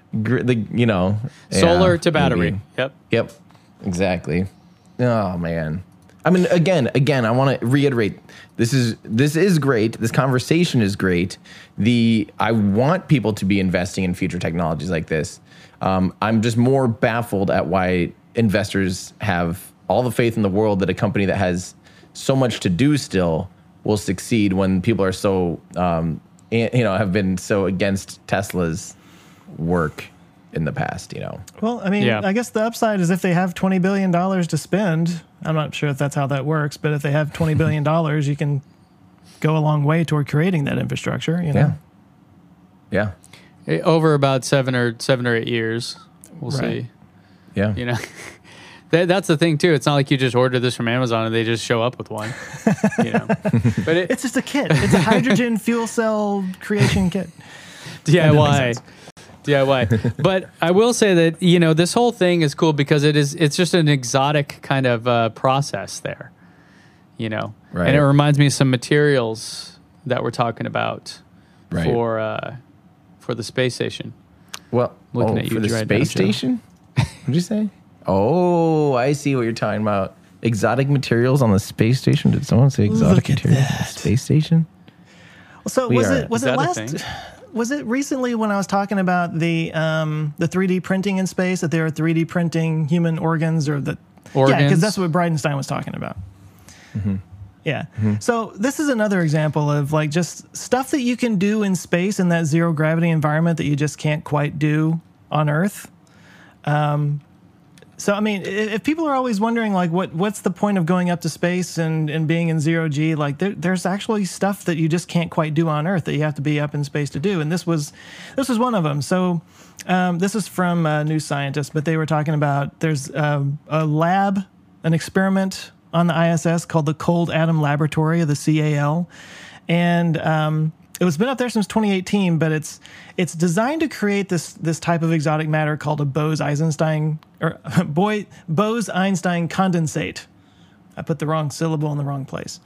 Solar to battery. maybe. Yep. Yep, exactly. Oh man. I mean, again, I want to reiterate. This is great. This conversation is great. I want people to be investing in future technologies like this. I'm just more baffled at why investors have all the faith in the world that a company that has so much to do still will succeed when people are so, have been so against Tesla's work in the past. Well, I mean, Yeah. I guess the upside is if they have $20 billion to spend. I'm not sure if that's how that works, but if they have $20 billion, you can go a long way toward creating that infrastructure. Yeah. Over about 7 or 8 years, we'll Right. see. Yeah. That's the thing too. It's not like you just order this from Amazon and they just show up with one. But It's just a kit. It's a hydrogen fuel cell creation kit. DIY. But I will say that, this whole thing is cool because it's just an exotic kind of process there, Right. And it reminds me of some materials that we're talking about Right. for the space station. Well, Looking at you for the right now, space Joe. station? What'd you say? Oh, I see what you're talking about. Exotic materials on the space station? Did someone say exotic Look at materials on the that. space station? So We was are- it Is that a last? thing? Was it recently when I was talking about the 3D printing in space that they were 3D printing human organs or the Organs? Yeah, because that's what Bridenstine was talking about. Yeah. So this is another example of like just stuff that you can do in space in that zero gravity environment that you just can't quite do on Earth. So I mean, if people are always wondering like what's the point of going up to space and being in zero G, like there's actually stuff that you just can't quite do on Earth that you have to be up in space to do, and this was one of them. So this is from New Scientist, but they were talking about there's a lab, an experiment on the ISS called the Cold Atom Laboratory of the CAL, and it was been up there since 2018, but it's designed to create this type of exotic matter called a Bose-Einstein condensate. I put the wrong syllable in the wrong place.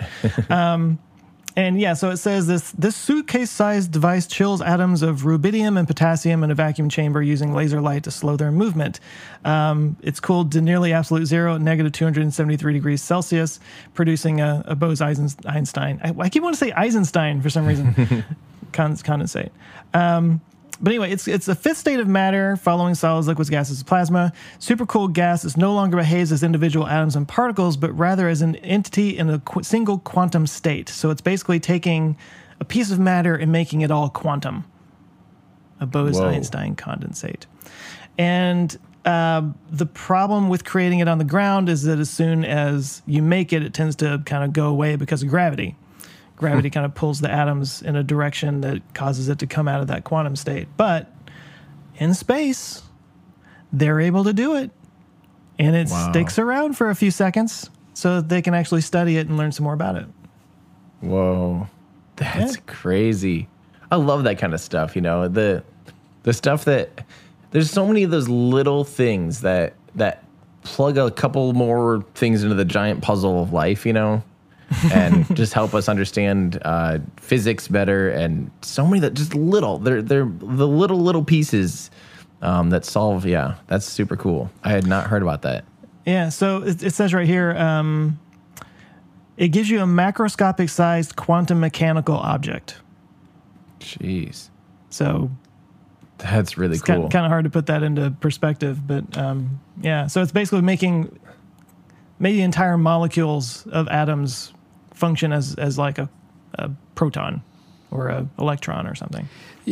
And yeah, so it says this suitcase-sized device chills atoms of rubidium and potassium in a vacuum chamber using laser light to slow their movement. It's cooled to nearly absolute zero at negative 273 degrees Celsius, producing a Bose-Einstein. I keep wanting to say Eisenstein for some reason. Condensate. But anyway, it's a fifth state of matter following solids, liquids, gases, plasma. Supercooled gas is no longer behaves as individual atoms and particles, but rather as an entity in a single quantum state. So it's basically taking a piece of matter and making it all quantum. A Bose-Einstein condensate. And the problem with creating it on the ground is that as soon as you make it, it tends to kind of go away because of gravity. Gravity kind of pulls the atoms in a direction that causes it to come out of that quantum state. But in space, they're able to do it. And it sticks around for a few seconds so that they can actually study it and learn some more about it. Whoa, that's crazy. I love that kind of stuff. The stuff that there's so many of those little things that plug a couple more things into the giant puzzle of life, and just help us understand physics better. And so many that just little, they're the little pieces that solve. Yeah, that's super cool. I had not heard about that. Yeah, so it says right here, it gives you a macroscopic sized quantum mechanical object. Jeez. So that's really it's cool. kind of hard to put that into perspective, but yeah. So it's basically making the entire molecules of atoms function as like a proton or a electron or something.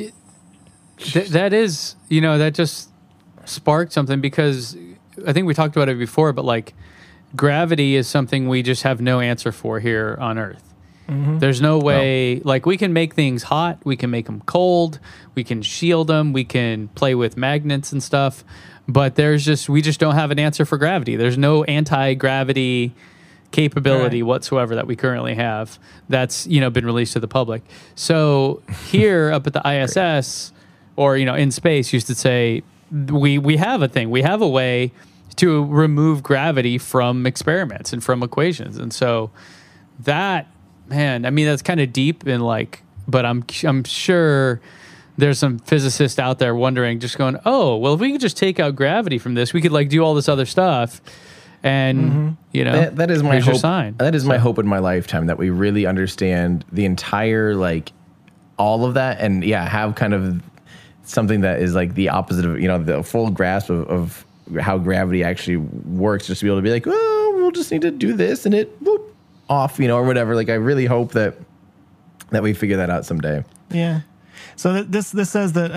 That is, that just sparked something because I think we talked about it before, but like gravity is something we just have no answer for here on Earth. There's no way, like, we can make things hot, we can make them cold, we can shield them, we can play with magnets and stuff, but we just don't have an answer for gravity. There's no anti-gravity capability whatsoever that we currently have that's, been released to the public. So here up at the ISS or, in space, used to say, we have a thing. We have a way to remove gravity from experiments and from equations. And so that, man, I mean, that's kind of deep and but I'm sure there's some physicists out there wondering, just going, oh, well, if we could just take out gravity from this, we could do all this other stuff. And, that is my here's hope. Your sign. That is my hope in my lifetime, that we really understand the entire, all of that, and have kind of something that is the opposite of, the full grasp of how gravity actually works, just to be able to be oh, we'll just need to do this and it whoop, off, or whatever. I really hope that we figure that out someday. Yeah. So this says that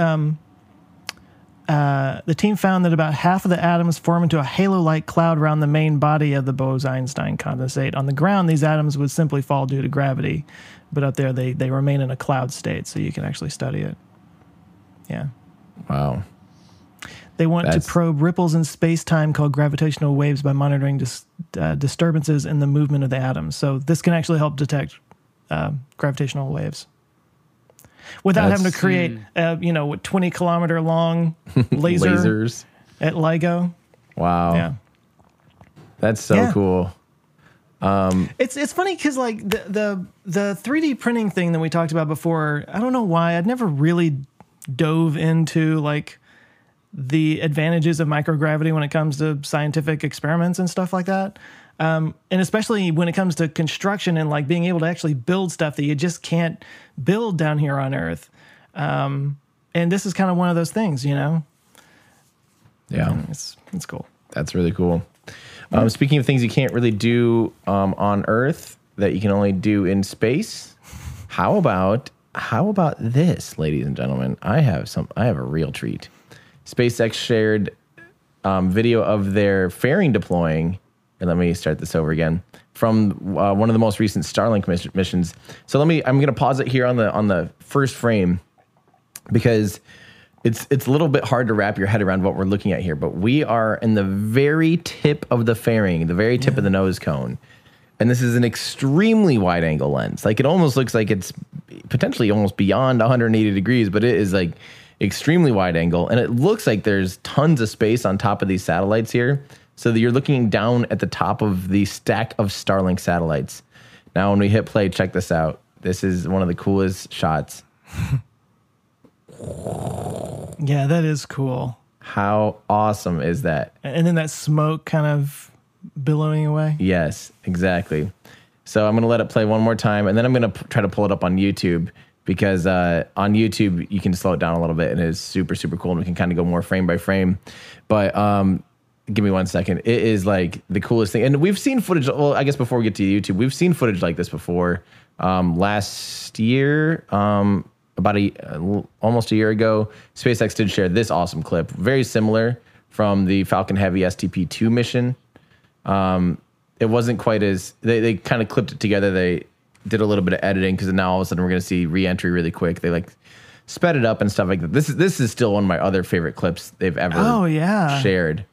the team found that about half of the atoms form into a halo-like cloud around the main body of the Bose-Einstein condensate. On the ground, these atoms would simply fall due to gravity, but up there they remain in a cloud state, so you can actually study it. Yeah. Wow. They want to probe ripples in space-time called gravitational waves by monitoring disturbances in the movement of the atoms. So this can actually help detect gravitational waves without having to create, 20-kilometer long lasers at LIGO. Wow. Yeah. That's so cool. It's funny because the 3D printing thing that we talked about before, I don't know why I'd never really dove into the advantages of microgravity when it comes to scientific experiments and stuff like that. And especially when it comes to construction and being able to actually build stuff that you just can't build down here on Earth. And this is kind of one of those things, Yeah. It's cool. That's really cool. Speaking of things you can't really do on Earth that you can only do in space, how about this, ladies and gentlemen? I have a real treat. SpaceX shared video of their fairing deploying, and let me start this over again, from one of the most recent Starlink missions. So I'm going to pause it here on the first frame because it's a little bit hard to wrap your head around what we're looking at here, but we are in the very tip of the fairing, the very tip of the nose cone. And this is an extremely wide angle lens. It almost looks like it's potentially almost beyond 180 degrees, but it is extremely wide angle. And it looks like there's tons of space on top of these satellites here. So that you're looking down at the top of the stack of Starlink satellites. Now, when we hit play, check this out. This is one of the coolest shots. Yeah, that is cool. How awesome is that? And then that smoke kind of billowing away. Yes, exactly. So I'm going to let it play one more time, and then I'm going to try to pull it up on YouTube because on YouTube, you can slow it down a little bit, and it is super, super cool, and we can kind of go more frame by frame. But give me 1 second. It is the coolest thing. And we've seen footage. Well, I guess before we get to YouTube, we've seen footage like this before. Last year, about almost a year ago, SpaceX did share this awesome clip, very similar from the Falcon Heavy STP-2 mission. It wasn't quite as, they kind of clipped it together. They did a little bit of editing because now all of a sudden we're going to see re-entry really quick. They sped it up and stuff like that. This is still one of my other favorite clips they've ever shared.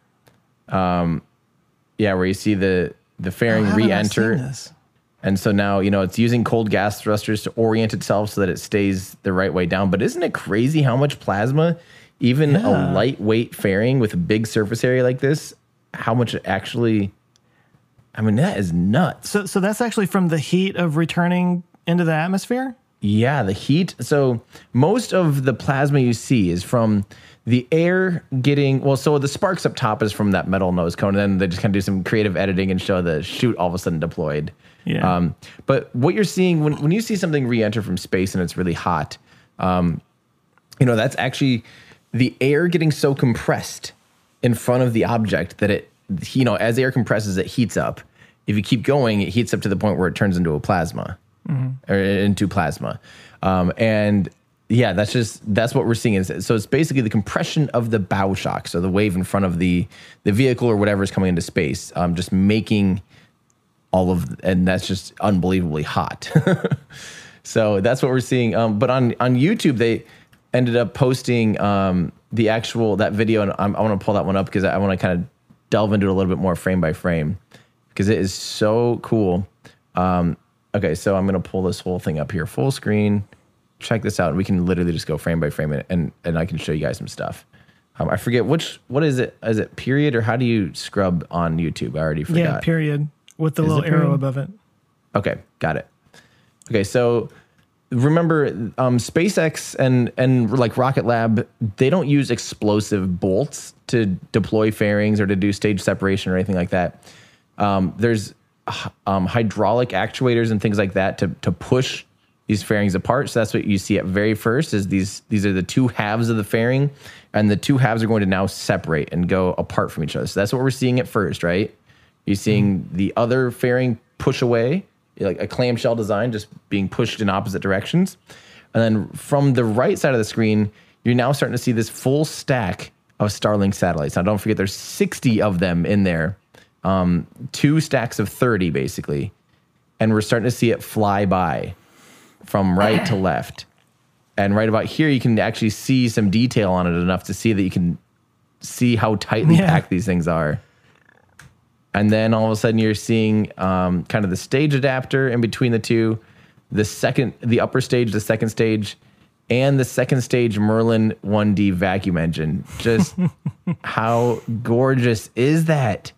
Where you see the fairing re-enter. And so now, it's using cold gas thrusters to orient itself so that it stays the right way down. But isn't it crazy how much plasma, even a lightweight fairing with a big surface area like this, how much it actually, that is nuts. So that's actually from the heat of returning into the atmosphere? Yeah, the heat. So most of the plasma you see is from the air getting, so the sparks up top is from that metal nose cone, and then they just kind of do some creative editing and show the chute all of a sudden deployed. Yeah. But what you're seeing when you see something re-enter from space and it's really hot, that's actually the air getting so compressed in front of the object that it, as air compresses, it heats up. If you keep going, it heats up to the point where it turns into a plasma, or into plasma. That's what we're seeing. So it's basically the compression of the bow shock, so the wave in front of the vehicle or whatever is coming into space, just making and that's just unbelievably hot. So that's what we're seeing. But on YouTube, they ended up posting that video, and I want to pull that one up because I want to kind of delve into it a little bit more frame by frame because it is so cool. Okay, so I'm going to pull this whole thing up here, full screen. Check this out, and we can literally just go frame by frame, and I can show you guys some stuff. I forget what is it? Is it period, or how do you scrub on YouTube? I already forgot. Yeah, period, with the little arrow above it. Okay, got it. Okay, so remember, SpaceX and like Rocket Lab, they don't use explosive bolts to deploy fairings or to do stage separation or anything like that. There's hydraulic actuators and things like that to push these fairings apart. So that's what you see at very first is these are the two halves of the fairing, and the two halves are going to now separate and go apart from each other. So that's what we're seeing at first, right? You're seeing the other fairing push away, like a clamshell design just being pushed in opposite directions. And then from the right side of the screen, you're now starting to see this full stack of Starlink satellites. Now, don't forget, there's 60 of them in there, 2 stacks of 30, basically. And we're starting to see it fly by from right to left. And right about here, you can actually see some detail on it enough to see that you can see how tightly packed these things are. And then all of a sudden you're seeing kind of the stage adapter in between the two, the upper stage, the second stage, and the second stage Merlin 1D vacuum engine. Just how gorgeous is that?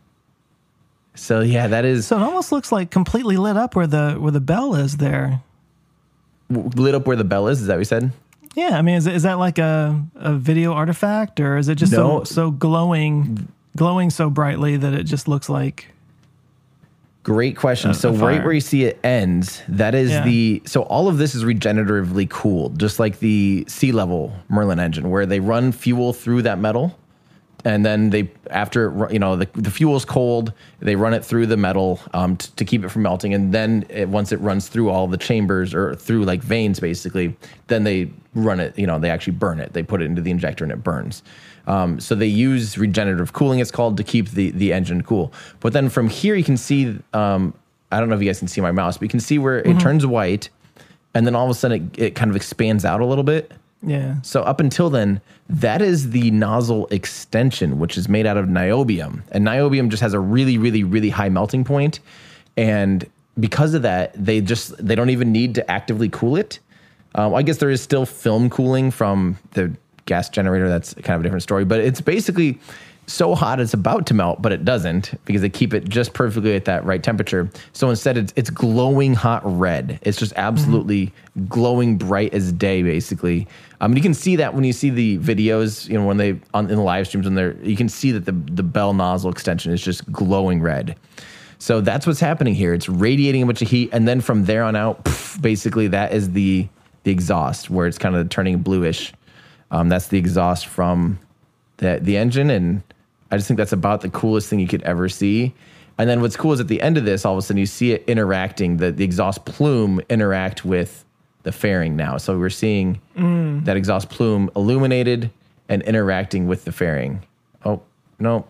So yeah, that is. So it almost looks like completely lit up where the bell is there. Lit up where the bell is that what you said? Yeah, I mean, is that like a video artifact, or is it just so glowing so brightly that it just looks like? Great question. So right where you see it ends, that is so all of this is regeneratively cooled, just like the sea level Merlin engine, where they run fuel through that metal. And then after the fuel's cold, they run it through the metal to keep it from melting. And then once it runs through all the chambers or through like veins, basically, then they run it, they actually burn it. They put it into the injector and it burns. So they use regenerative cooling, it's called, to keep the engine cool. But then from here, you can see, I don't know if you guys can see my mouse, but you can see where it turns white. And then all of a sudden it kind of expands out a little bit. Yeah. So up until then, that is the nozzle extension, which is made out of niobium. And niobium just has a really, really, really high melting point. And because of that, they don't even need to actively cool it. I guess there is still film cooling from the gas generator. That's kind of a different story. But it's basically so hot it's about to melt, but it doesn't because they keep it just perfectly at that right temperature. So instead, it's glowing hot red. It's just absolutely glowing bright as day, basically. You can see that when you see the videos, when in the live streams, you can see that the bell nozzle extension is just glowing red. So that's what's happening here. It's radiating a bunch of heat, and then from there on out, basically that is the exhaust where it's kind of turning bluish. That's the exhaust from the engine, and I just think that's about the coolest thing you could ever see. And then what's cool is at the end of this, all of a sudden you see it interacting, the exhaust plume interact with the fairing now. So we're seeing that exhaust plume illuminated and interacting with the fairing. Oh, no.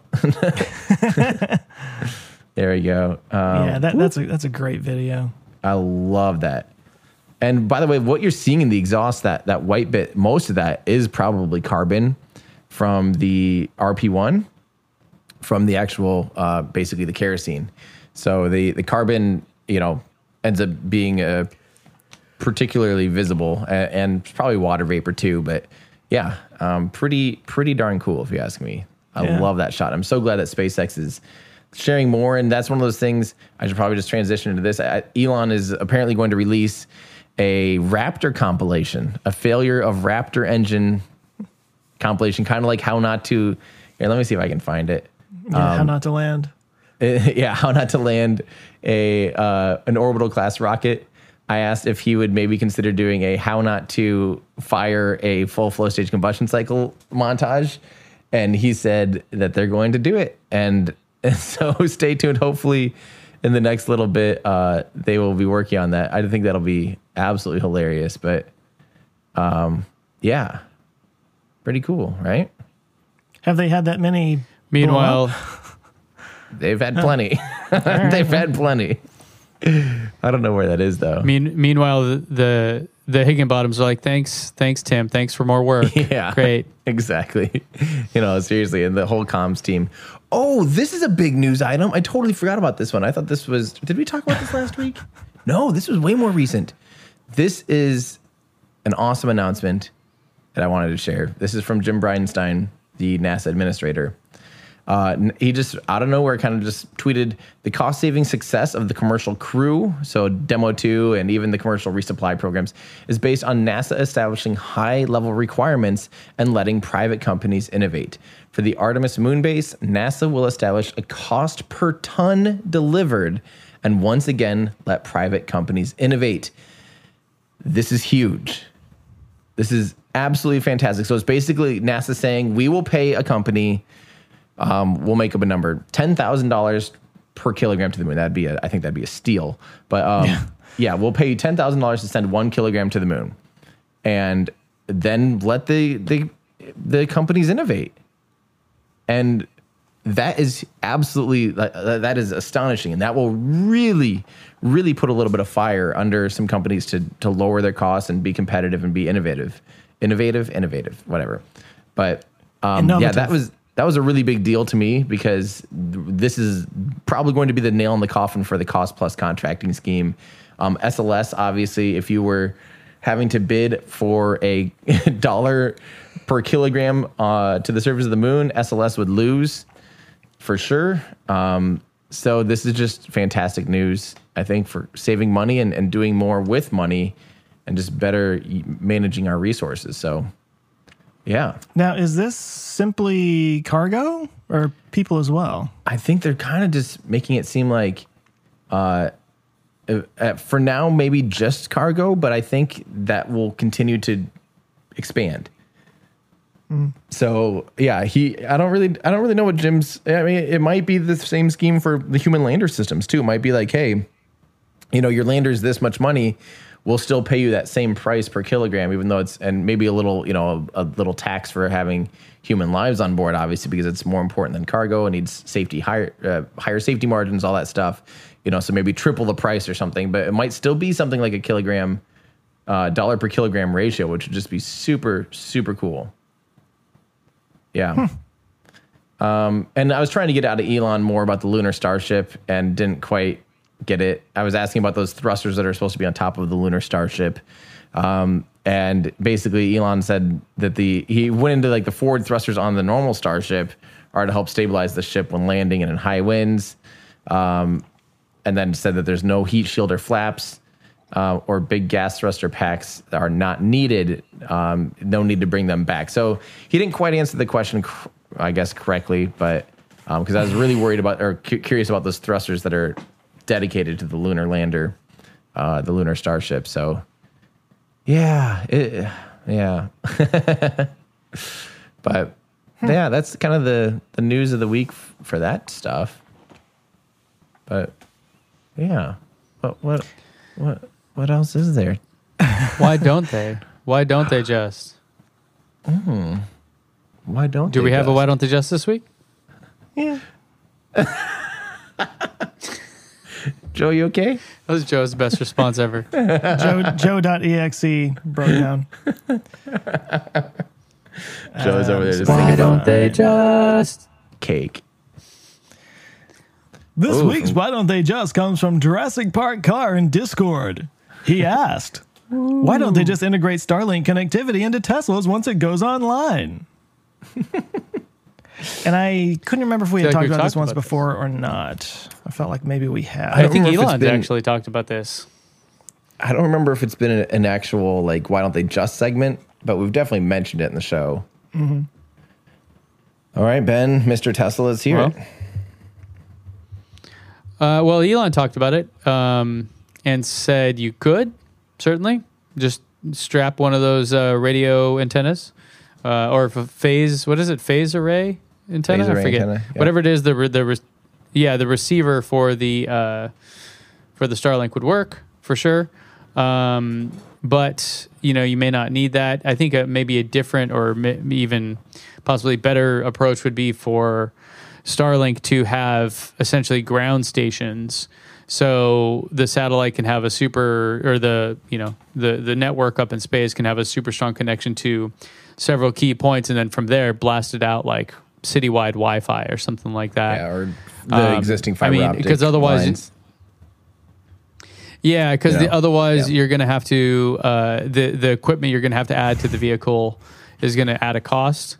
There we go. That's a great video. I love that. And by the way, what you're seeing in the exhaust, that white bit, most of that is probably carbon from the RP1, from the actual, basically the kerosene. So the carbon, ends up being particularly visible and probably water vapor too. But yeah, pretty darn cool if you ask me. I love that shot. I'm so glad that SpaceX is sharing more. And that's one of those things I should probably just transition into this. Elon is apparently going to release a Raptor compilation, a failure of Raptor engine compilation, kind of like how not to. Here, let me see if I can find it. How not to land. How not to land an orbital class rocket. I asked if he would maybe consider doing a how not to fire a full flow stage combustion cycle montage, and he said that they're going to do it. And so stay tuned. Hopefully, in the next little bit, they will be working on that. I think that'll be absolutely hilarious. But yeah, pretty cool, right? Have they had that many? Meanwhile, They've had plenty. They've had plenty. I don't know where that is though. Meanwhile, the Higginbottoms are like, thanks, Tim. Thanks for more work. Yeah, great. Exactly. Seriously, and the whole comms team. Oh, this is a big news item. I totally forgot about this one. I thought this was. Did we talk about this last week? No, this was way more recent. This is an awesome announcement that I wanted to share. This is from Jim Bridenstine, the NASA administrator. He just, out of nowhere, kind of just tweeted the cost-saving success of the commercial Crew, so Demo 2 and even the commercial resupply programs, is based on NASA establishing high-level requirements and letting private companies innovate. For the Artemis moon base, NASA will establish a cost per ton delivered and once again let private companies innovate. This is huge. This is absolutely fantastic. So it's basically NASA saying, we will pay a company... we'll make up a number, $10,000 per kilogram to the moon. I think that'd be a steal. But yeah, we'll pay you $10,000 to send 1 kilogram to the moon, and then let the companies innovate. And that is absolutely, that is astonishing, and that will really, really put a little bit of fire under some companies to lower their costs and be competitive and be innovative, whatever. But that was a really big deal to me, because this is probably going to be the nail in the coffin for the cost plus contracting scheme. SLS, obviously, if you were having to bid for a $1 per kilogram to the surface of the moon, SLS would lose for sure. So this is just fantastic news, I think, for saving money and doing more with money and just better managing our resources. So... yeah. Now, is this simply cargo or people as well? I think they're kind of just making it seem like, for now, maybe just cargo, but I think that will continue to expand. So yeah, I don't really know what Jim's. I mean, it might be the same scheme for the human lander systems too. It might be like, hey, your lander is this much money. We'll still pay you that same price per kilogram, even though and maybe a little, a little tax for having human lives on board, obviously, because it's more important than cargo and needs safety, higher safety margins, all that stuff, so maybe triple the price or something, but it might still be something like a kilogram, $1 per kilogram ratio, which would just be super, super cool. Yeah. And I was trying to get out of Elon more about the lunar starship and didn't quite get it. I was asking about those thrusters that are supposed to be on top of the lunar starship. And basically Elon said that he went into like the forward thrusters on the normal starship are to help stabilize the ship when landing and in high winds. And then said that there's no heat shield or flaps, or big gas thruster packs are not needed. No need to bring them back. So he didn't quite answer the question, I guess, correctly, but, because I was really worried about, or curious about those thrusters that are dedicated to the lunar lander, the lunar starship. So, yeah. But yeah, that's kind of the news of the week for that stuff. But yeah, what else is there? Why don't they? Why don't they just? Why don't? Do we have a why don't they just this week? Yeah. Joe, you okay? That was Joe's best response ever. Joe.exe broke down. Joe's over there just Why thinking don't about they just? cake. This Ooh. week's Why Don't They Just comes from Jurassic Park Car in Discord. He asked, why don't they just integrate Starlink connectivity into Teslas once it goes online? And I couldn't remember if we had talked about this once before or not. I felt like maybe we had. I think Elon actually talked about this. I don't remember if it's been an actual, like, why don't they just segment, but we've definitely mentioned it in the show. Mm-hmm. All right, Ben, Mr. Tesla, let's hear it. Well, Elon talked about it and said you could, certainly, just strap one of those radio antennas or phase, what is it, phase array antenna? Phase array I forget. antenna, yeah. Whatever it is, the receiver for the Starlink would work for sure. But, you may not need that. I think maybe a different or even possibly better approach would be for Starlink to have essentially ground stations. So the satellite can have the network up in space can have a super strong connection to several key points, and then from there blast it out like citywide Wi-Fi or something like that. Yeah, or the existing fiber optic because otherwise, lines. otherwise you're going to have to the equipment you're going to have to add to the vehicle is going to add a cost,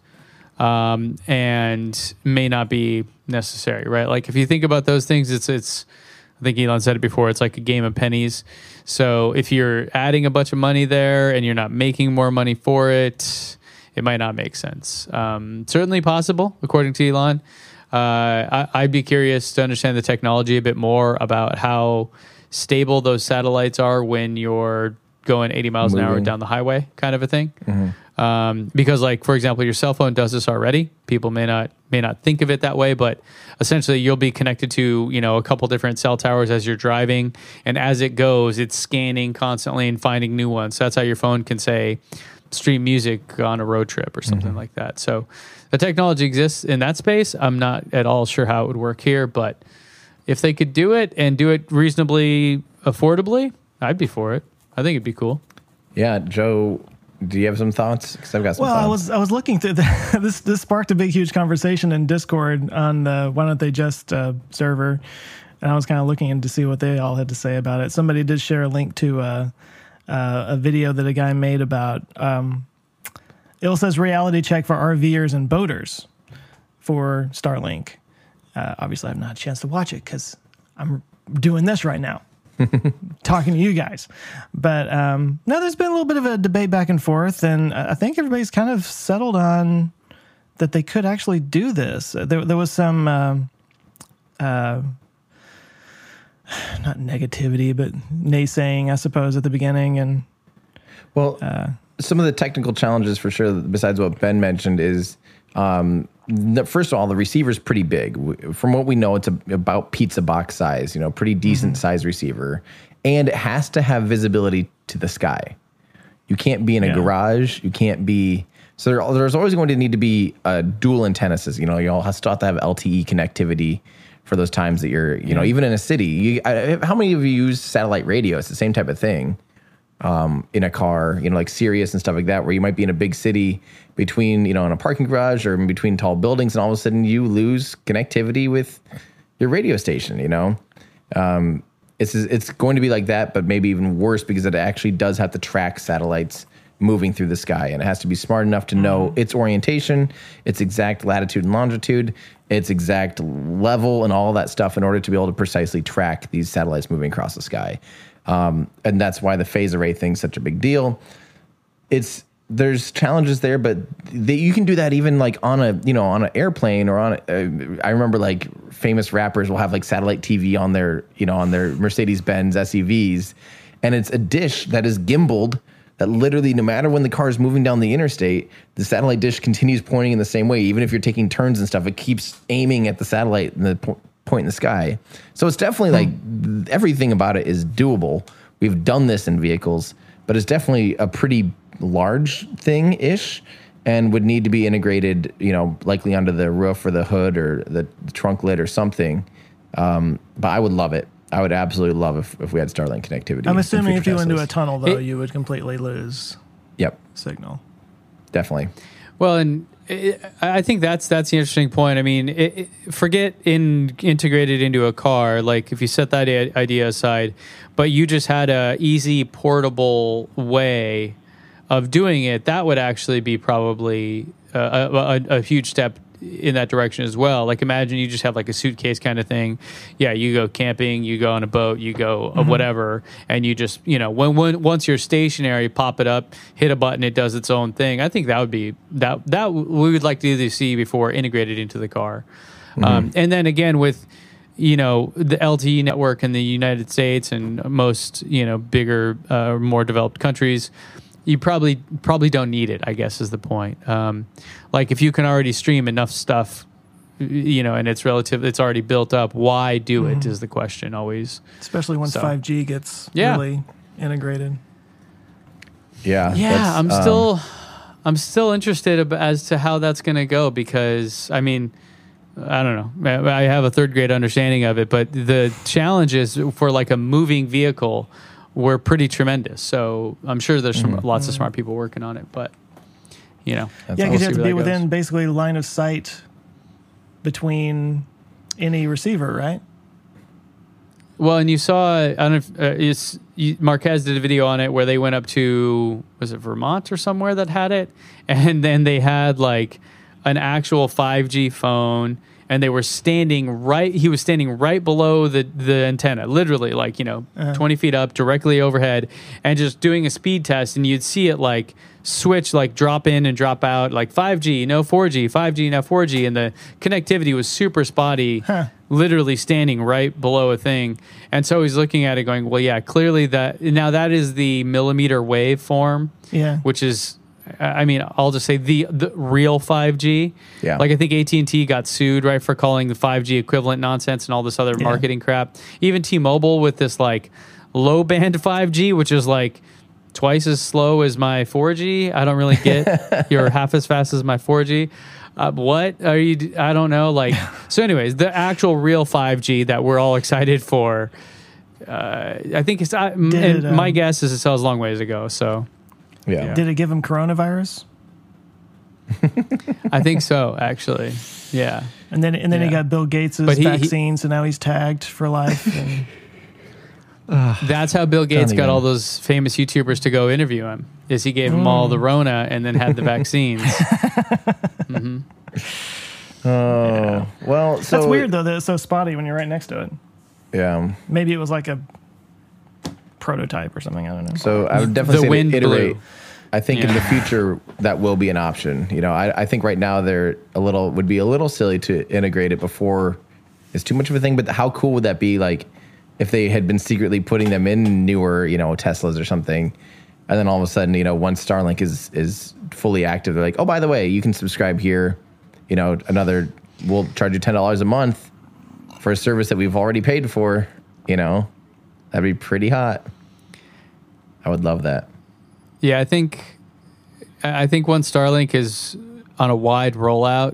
and may not be necessary, right? Like if you think about those things, it's I think Elon said it before, it's like a game of pennies. So if you're adding a bunch of money there and you're not making more money for it, it might not make sense. Certainly possible, according to Elon. I'd be curious to understand the technology a bit more about how stable those satellites are when you're going 80 miles an hour down the highway, kind of a thing. Because, like, for example, your cell phone does this already. People may not think of it that way, but essentially you'll be connected to, a couple different cell towers as you're driving, and as it goes, it's scanning constantly and finding new ones. So that's how your phone can say stream music on a road trip or something like that. So the technology exists in that space. I'm not at all sure how it would work here, but if they could do it and do it reasonably affordably, I'd be for it. I think it'd be cool. Yeah, Joe, do you have some thoughts? Because I've got some thoughts. I was looking through this sparked a big, huge conversation in Discord on the Why Don't They Just server, and I was kind of looking in to see what they all had to say about it. Somebody did share a link to a video that a guy made about it says reality check for RVers and boaters for Starlink. Obviously, I have not had a chance to watch it because I'm doing this right now. Talking to you guys. But no, there's been a little bit of a debate back and forth, and I think everybody's kind of settled on that they could actually do this. There was some not negativity, but naysaying, I suppose, at the beginning. And some of the technical challenges for sure, besides what Ben mentioned, is first of all, the receiver's pretty big. From what we know, it's about pizza box size, pretty decent size receiver. And it has to have visibility to the sky. You can't be in a garage. You can't be... So there's always going to need to be dual antenna systems. You'll still have to have LTE connectivity for those times that you're, even in a city. How many of you use satellite radio? It's the same type of thing. In a car, like Sirius and stuff like that, where you might be in a big city between, in a parking garage or in between tall buildings, and all of a sudden you lose connectivity with your radio station, It's going to be like that, but maybe even worse because it actually does have to track satellites moving through the sky, and it has to be smart enough to know its orientation, its exact latitude and longitude, its exact level, and all that stuff in order to be able to precisely track these satellites moving across the sky. And that's why the phase array thing's such a big deal. There's challenges there, but you can do that even like on an airplane or on I remember like famous rappers will have like satellite TV on their Mercedes-Benz SUVs, and it's a dish that is gimbaled that literally no matter when the car is moving down the interstate, the satellite dish continues pointing in the same way. Even if you're taking turns and stuff, it keeps aiming at the satellite in the point in the sky. So it's definitely like everything about it is doable. We've done this in vehicles, but it's definitely a pretty large thing-ish and would need to be integrated, likely onto the roof or the hood or the trunk lid or something. But I would love it. I would absolutely love if we had Starlink connectivity. I'm assuming if you went into a tunnel, though, you would completely lose signal. Definitely. Well, and I think that's the interesting point. I mean, forget integrated into a car. Like if you set that idea aside, but you just had a easy portable way of doing it, that would actually be probably a huge step in that direction as well. Like imagine you just have like a suitcase kind of thing. Yeah, you go camping, you go on a boat, you go whatever, and you just once you're stationary, pop it up, hit a button, it does its own thing. I think that would be that we would like to either see before integrated into the car. And then again with the LTE network in the United States and most bigger more developed countries, you probably don't need it, I guess, is the point. Like if you can already stream enough stuff, and it's already built up, why do it is the question always. Especially once 5G gets really integrated. Yeah. Yeah, I'm still interested as to how that's going to go because, I mean, I don't know. I have a third grade understanding of it, but the challenges for like a moving vehicle were pretty tremendous. So I'm sure there's lots of smart people working on it, but yeah, because you have to be within basically line of sight between any receiver, right? Well, and you saw, I don't know if Marquez did a video on it where they went up to, was it Vermont or somewhere that had it? And then they had like an actual 5G phone, and they were he was standing right below the antenna, literally like, 20 feet up, directly overhead, and just doing a speed test, and you'd see it like switch, like drop in and drop out, like 5G, no 4G, 5G, no 4G, and the connectivity was super spotty, literally standing right below a thing. And so he's looking at it going, well, yeah, clearly that is the millimeter wave form, which is, I mean, I'll just say the real 5G. Yeah. Like I think AT&T got sued, right, for calling the 5G equivalent nonsense and all this other marketing crap. Even T-Mobile with this like low band 5G, which is like twice as slow as my 4G. I don't really get. You're half as fast as my 4G. What are you? I don't know. Like, so anyways, the actual real 5G that we're all excited for, I think it's, my guess is it sells a long ways ago. So. Yeah. Did it give him coronavirus? I think so, actually. Yeah. And then he got Bill Gates' vaccine, so now he's tagged for life. And that's how Bill Gates got all those famous YouTubers to go interview him. Is he gave them all the Rona and then had the vaccines. Well, so that's weird though that it's so spotty when you're right next to it. Yeah. Maybe it was like a prototype or something. I don't know. So I would definitely say to iterate. Blue. I think in the future that will be an option. I think right now would be a little silly to integrate it before it's too much of a thing. But how cool would that be? Like if they had been secretly putting them in newer, Teslas or something, and then all of a sudden, once Starlink is fully active, they're like, oh, by the way, you can subscribe here. We'll charge you $10 a month for a service that we've already paid for. That'd be pretty hot. I would love that. Yeah, I think once Starlink is on a wide rollout,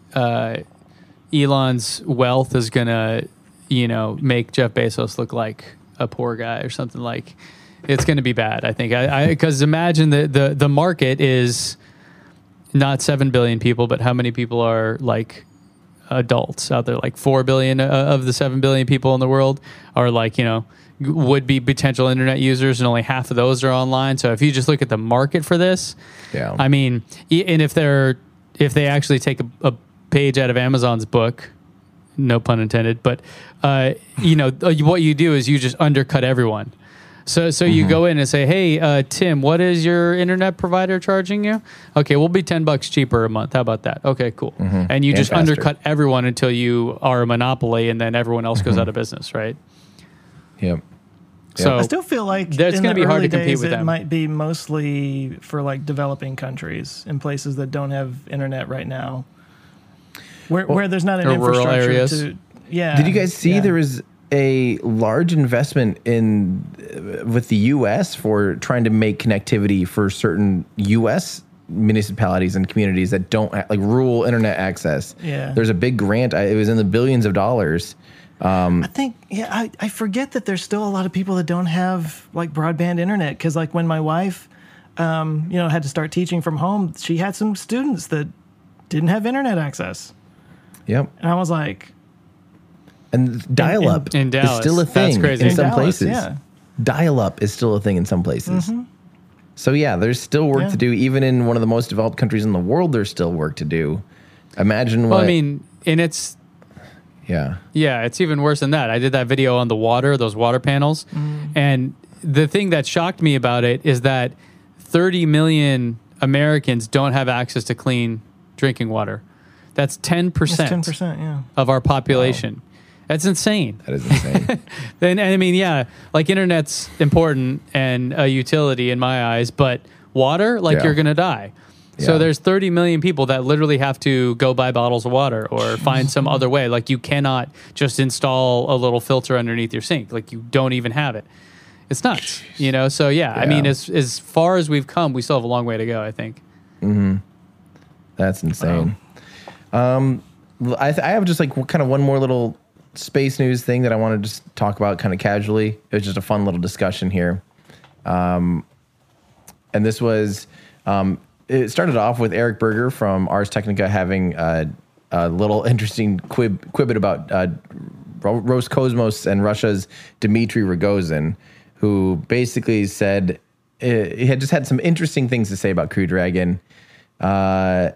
Elon's wealth is gonna, make Jeff Bezos look like a poor guy or something. Like it's gonna be bad. I think because imagine the market is not 7 billion people, but how many people are like adults out there? Like 4 billion of the 7 billion people in the world are like would be potential internet users, and only half of those are online. So if you just look at the market for this, I mean, and if they actually take a page out of Amazon's book, no pun intended, but what you do is you just undercut everyone. So you go in and say, hey, Tim, what is your internet provider charging you? Okay, we'll be $10 cheaper a month. How about that? Okay, cool. And you just undercut everyone until you are a monopoly, and then everyone else goes out of business, right? Yep. So I still feel like it's going to be hard to compete with them. It might be mostly for like developing countries in places that don't have internet right now, where there's not an infrastructure areas. Did you guys see there was a large investment with the U.S. for trying to make connectivity for certain U.S. municipalities and communities that don't have, like rural internet access? Yeah, there's a big grant. It was in the billions of dollars. I think, I forget that there's still a lot of people that don't have like broadband internet. Cause like when my wife, had to start teaching from home, she had some students that didn't have internet access. Yep. And I was like, and dial-up in Dallas, is still a thing that's crazy. in some Dallas, places. Yeah. Dial-up is still a thing in some places. So there's still work to do. Even in one of the most developed countries in the world, there's still work to do. Imagine what... Well, I mean, and it's... Yeah, it's even worse than that. I did that video on the water, those water panels. And the thing that shocked me about it is that 30 million Americans don't have access to clean drinking water. That's 10%, That's 10%, of our population. Wow. That's insane. That is insane. and I mean, like internet's important and a utility in my eyes, but water, you're going to die. So there's 30 million people that literally have to go buy bottles of water or find some other way. Like you cannot just install a little filter underneath your sink. Like you don't even have it. It's nuts, So I mean, as far as we've come, we still have a long way to go, I think. That's insane. I have just like kind of one more little space news thing that I want to just talk about kind of casually. It was just a fun little discussion here. And this was, it started off with Eric Berger from Ars Technica having a little interesting quibbit about Roscosmos and Russia's Dmitry Rogozin, who basically said he had just had some interesting things to say about Crew Dragon. But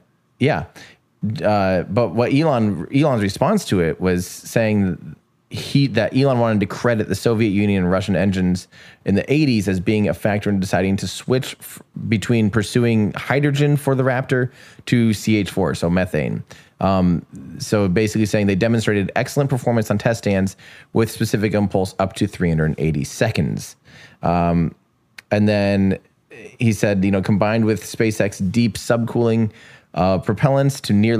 what Elon's response to it was saying that Elon wanted to credit the Soviet Union and Russian engines in the 80s as being a factor in deciding to switch between pursuing hydrogen for the Raptor to CH4, so methane. So basically saying they demonstrated excellent performance on test stands with specific impulse up to 380 seconds. And then he said, combined with SpaceX deep subcooling propellants to near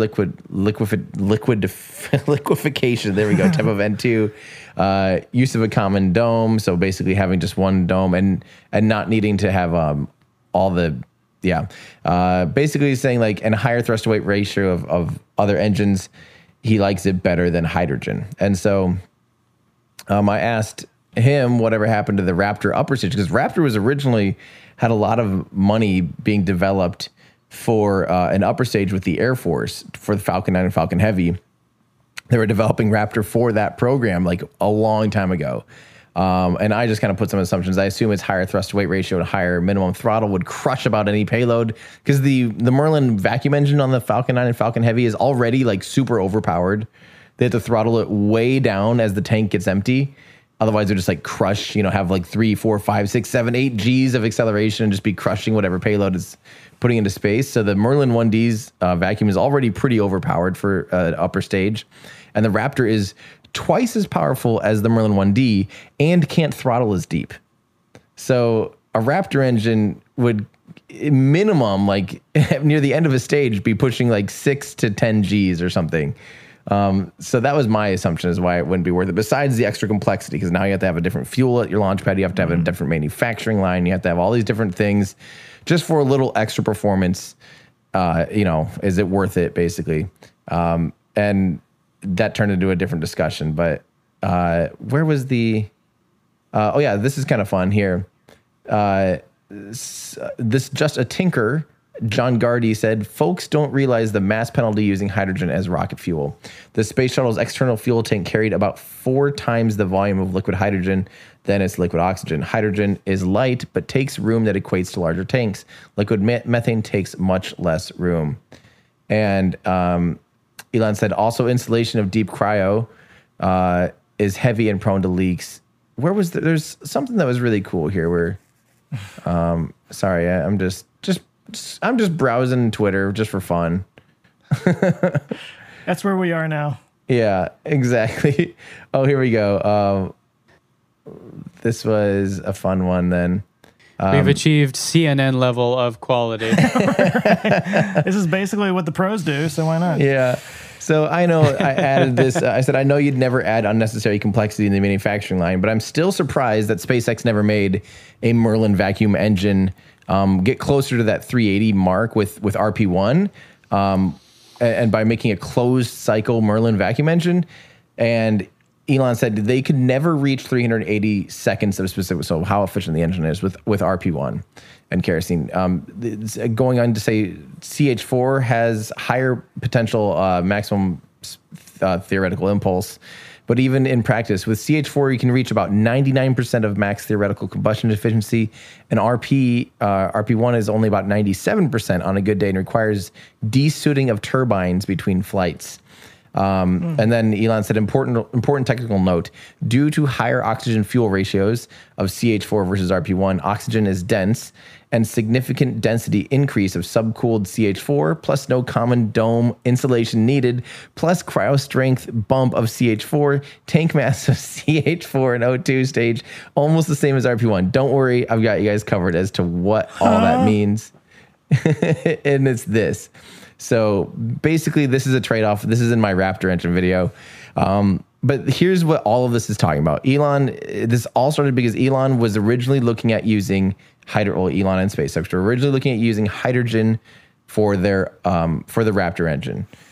liquefaction. There we go. Type of N2, use of a common dome. So basically having just one dome and not needing to have all the basically saying like and higher thrust to weight ratio of other engines. He likes it better than hydrogen. And so I asked him whatever happened to the Raptor upper stage, because Raptor was originally had a lot of money being developed for an upper stage with the Air Force for the Falcon 9 and Falcon Heavy. They were developing Raptor for that program like a long time ago. And I just kind of put some assumptions. I assume it's higher thrust to weight ratio and higher minimum throttle would crush about any payload, because the Merlin vacuum engine on the Falcon 9 and Falcon Heavy is already like super overpowered. They have to throttle it way down as the tank gets empty. Otherwise, they're just like crush, have like 3, 4, 5, 6, 7, 8 Gs of acceleration and just be crushing whatever payload is putting into space. So the Merlin 1D's vacuum is already pretty overpowered for upper stage. And the Raptor is twice as powerful as the Merlin 1D and can't throttle as deep. So a Raptor engine would minimum, like near the end of a stage, be pushing like 6 to 10 Gs or something. So that was my assumption as why it wouldn't be worth it. Besides the extra complexity, because now you have to have a different fuel at your launch pad. You have to have a different manufacturing line. You have to have all these different things just for a little extra performance. Is it worth it, basically? And that turned into a different discussion. But where was the... this is kind of fun here. This just a tinker... John Gardy said, folks don't realize the mass penalty using hydrogen as rocket fuel. The space shuttle's external fuel tank carried about 4 times the volume of liquid hydrogen than its liquid oxygen. Hydrogen is light, but takes room that equates to larger tanks. Liquid methane takes much less room. And Elon said, also installation of deep cryo is heavy and prone to leaks. There's something that was really cool here where, sorry, I'm just browsing Twitter just for fun. That's where we are now. Yeah, exactly. Oh, here we go. This was a fun one then. We've achieved CNN level of quality. This is basically what the pros do, so why not? Yeah. So I know I added this. I said, I know you'd never add unnecessary complexity in the manufacturing line, but I'm still surprised that SpaceX never made a Merlin vacuum engine get closer to that 380 mark with RP1, and by making a closed cycle Merlin vacuum engine. And Elon said they could never reach 380 seconds of specific, so how efficient the engine is with RP1 and kerosene. Going on to say CH4 has higher potential maximum theoretical impulse. But even in practice, with CH4, you can reach about 99% of max theoretical combustion efficiency, and RP1 is only about 97% on a good day and requires desuiting of turbines between flights. And then Elon said, important technical note, due to higher oxygen fuel ratios of CH4 versus RP1, oxygen is dense, and significant density increase of subcooled CH4, plus no common dome insulation needed, plus cryo strength bump of CH4, tank mass of CH4 and O2 stage, almost the same as RP1. Don't worry, I've got you guys covered as to what all that means. And it's this. So basically, this is a trade-off. This is in my Raptor engine video. But here's what all of this is talking about. This all started because Elon was originally looking at using Elon and SpaceX were originally looking at using hydrogen for the Raptor engine.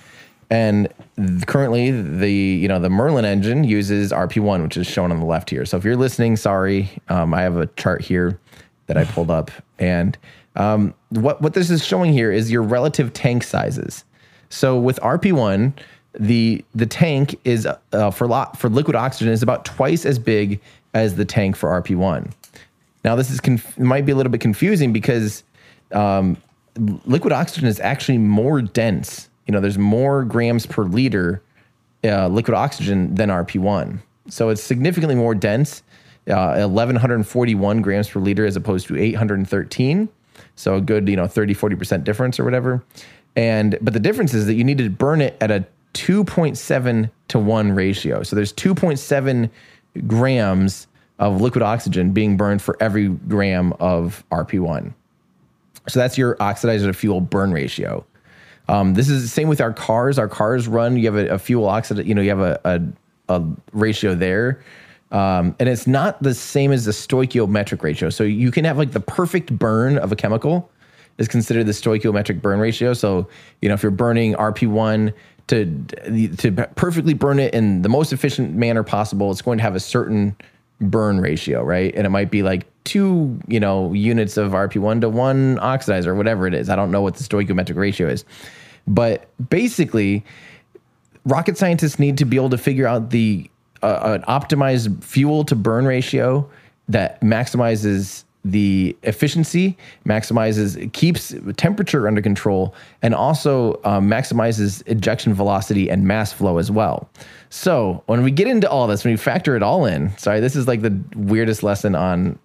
And currently, the Merlin engine uses RP1, which is shown on the left here. So if you're listening, sorry, I have a chart here that I pulled up, and what this is showing here is your relative tank sizes. So with RP1, the tank is for liquid oxygen is about twice as big as the tank for RP1. Now this is might be a little bit confusing because liquid oxygen is actually more dense. There's more grams per liter liquid oxygen than RP1. So it's significantly more dense, 1,141 grams per liter as opposed to 813. So a good, 30, 40% difference or whatever. But the difference is that you need to burn it at a 2.7 to 1 ratio. So there's 2.7 grams of liquid oxygen being burned for every gram of RP1. So that's your oxidizer to fuel burn ratio. This is the same with our cars. Our cars run, you have a fuel oxide, you have a ratio there. And it's not the same as the stoichiometric ratio. So you can have like the perfect burn of a chemical is considered the stoichiometric burn ratio. So, if you're burning RP1 to perfectly burn it in the most efficient manner possible, it's going to have a certain burn ratio, right? And it might be like 2, units of RP1 to 1 oxidizer, or whatever it is. I don't know what the stoichiometric ratio is. But basically, rocket scientists need to be able to figure out an optimized fuel to burn ratio that maximizes the efficiency, keeps temperature under control, and also maximizes ejection velocity and mass flow as well. So when we get into all this, when we factor it all in, sorry, this is like the weirdest lesson on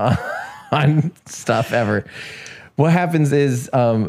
stuff ever. What happens is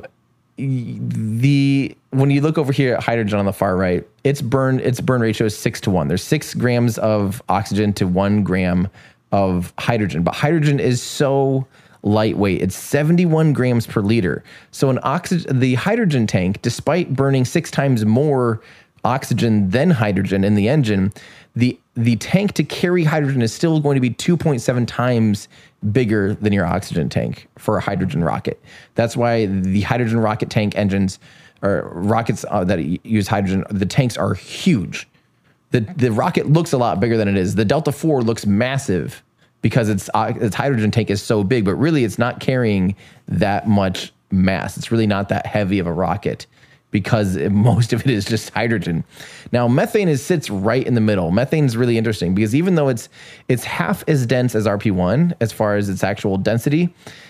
when you look over here at hydrogen on the far right, its burn ratio is 6 to 1. There's 6 grams of oxygen to 1 gram of hydrogen, but hydrogen is so lightweight. It's 71 grams per liter. So the hydrogen tank, despite burning 6 times more oxygen than hydrogen in the engine, the tank to carry hydrogen is still going to be 2.7 times bigger than your oxygen tank for a hydrogen rocket. That's why the hydrogen rocket tank engines or rockets that use hydrogen, the tanks are huge. The rocket looks a lot bigger than it is. The Delta IV looks massive because its hydrogen tank is so big, but really it's not carrying that much mass. It's really not that heavy of a rocket because most of it is just hydrogen. Now, methane sits right in the middle. Methane is really interesting because even though it's half as dense as RP1 as far as its actual density,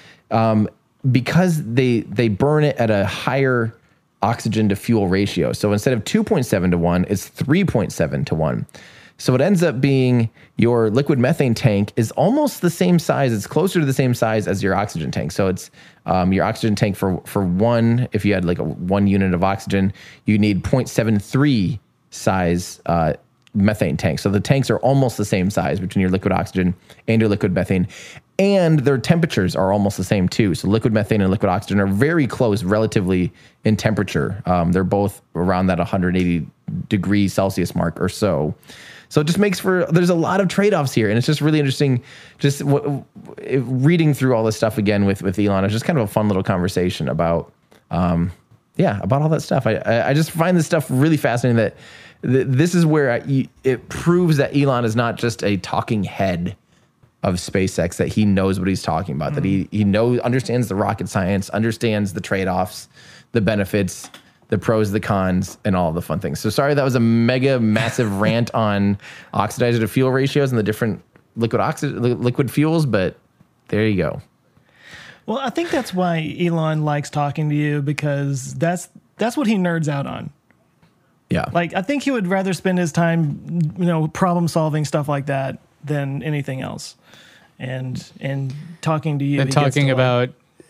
because they burn it at a higher oxygen to fuel ratio. So instead of 2.7 to 1, it's 3.7 to 1. So it ends up being your liquid methane tank is almost the same size. It's closer to the same size as your oxygen tank. So it's your oxygen tank for one, if you had like 1 unit of oxygen, you need 0.73 size methane tank. So the tanks are almost the same size between your liquid oxygen and your liquid methane. And their temperatures are almost the same too. So liquid methane and liquid oxygen are very close relatively in temperature. They're both around that 180 degrees Celsius mark or so. So it just makes there's a lot of trade-offs here. And it's just really interesting just reading through all this stuff again with Elon. It's just kind of a fun little conversation about all that stuff. I just find this stuff really fascinating that this is where it proves that Elon is not just a talking head of SpaceX, that he knows what he's talking about, that he understands the rocket science, understands the trade-offs, the benefits, the pros, the cons, and all the fun things. So sorry, that was a massive rant on oxidizer to fuel ratios and the different liquid fuels, but there you go. Well, I think that's why Elon likes talking to you, because that's what he nerds out on. Yeah. Like, I think he would rather spend his time, problem solving stuff like that than anything else. And talking to you. And talking about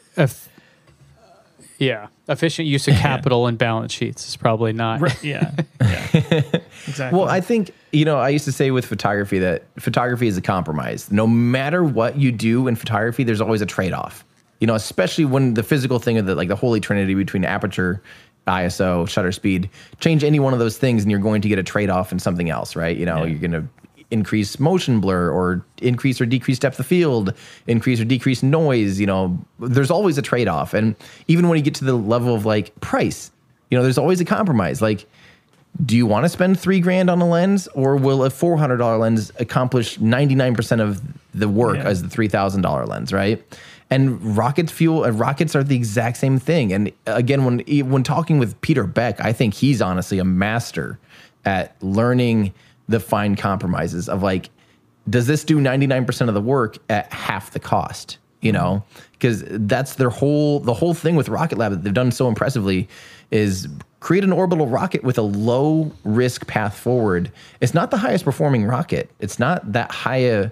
efficient use of capital and balance sheets is probably not. Right, yeah. Exactly. Well, I think, I used to say with photography that photography is a compromise. No matter what you do in photography, there's always a trade-off. Especially when the physical thing of the holy trinity between aperture, ISO, shutter speed, change any one of those things and you're going to get a trade-off in something else, right? You're going to increase motion blur or increase or decrease depth of field, increase or decrease noise. There's always a trade-off. And even when you get to the level of price, there's always a compromise. do you want to spend $3,000 on a lens, or will a $400 lens accomplish 99% of the work as the $3,000 lens, right? And rockets are the exact same thing. And again, when talking with Peter Beck, I think he's honestly a master at learning the fine compromises of like, does this do 99% of the work at half the cost? You know, because that's the whole thing with Rocket Lab that they've done so impressively is create an orbital rocket with a low risk path forward. It's not the highest performing rocket. It's not that high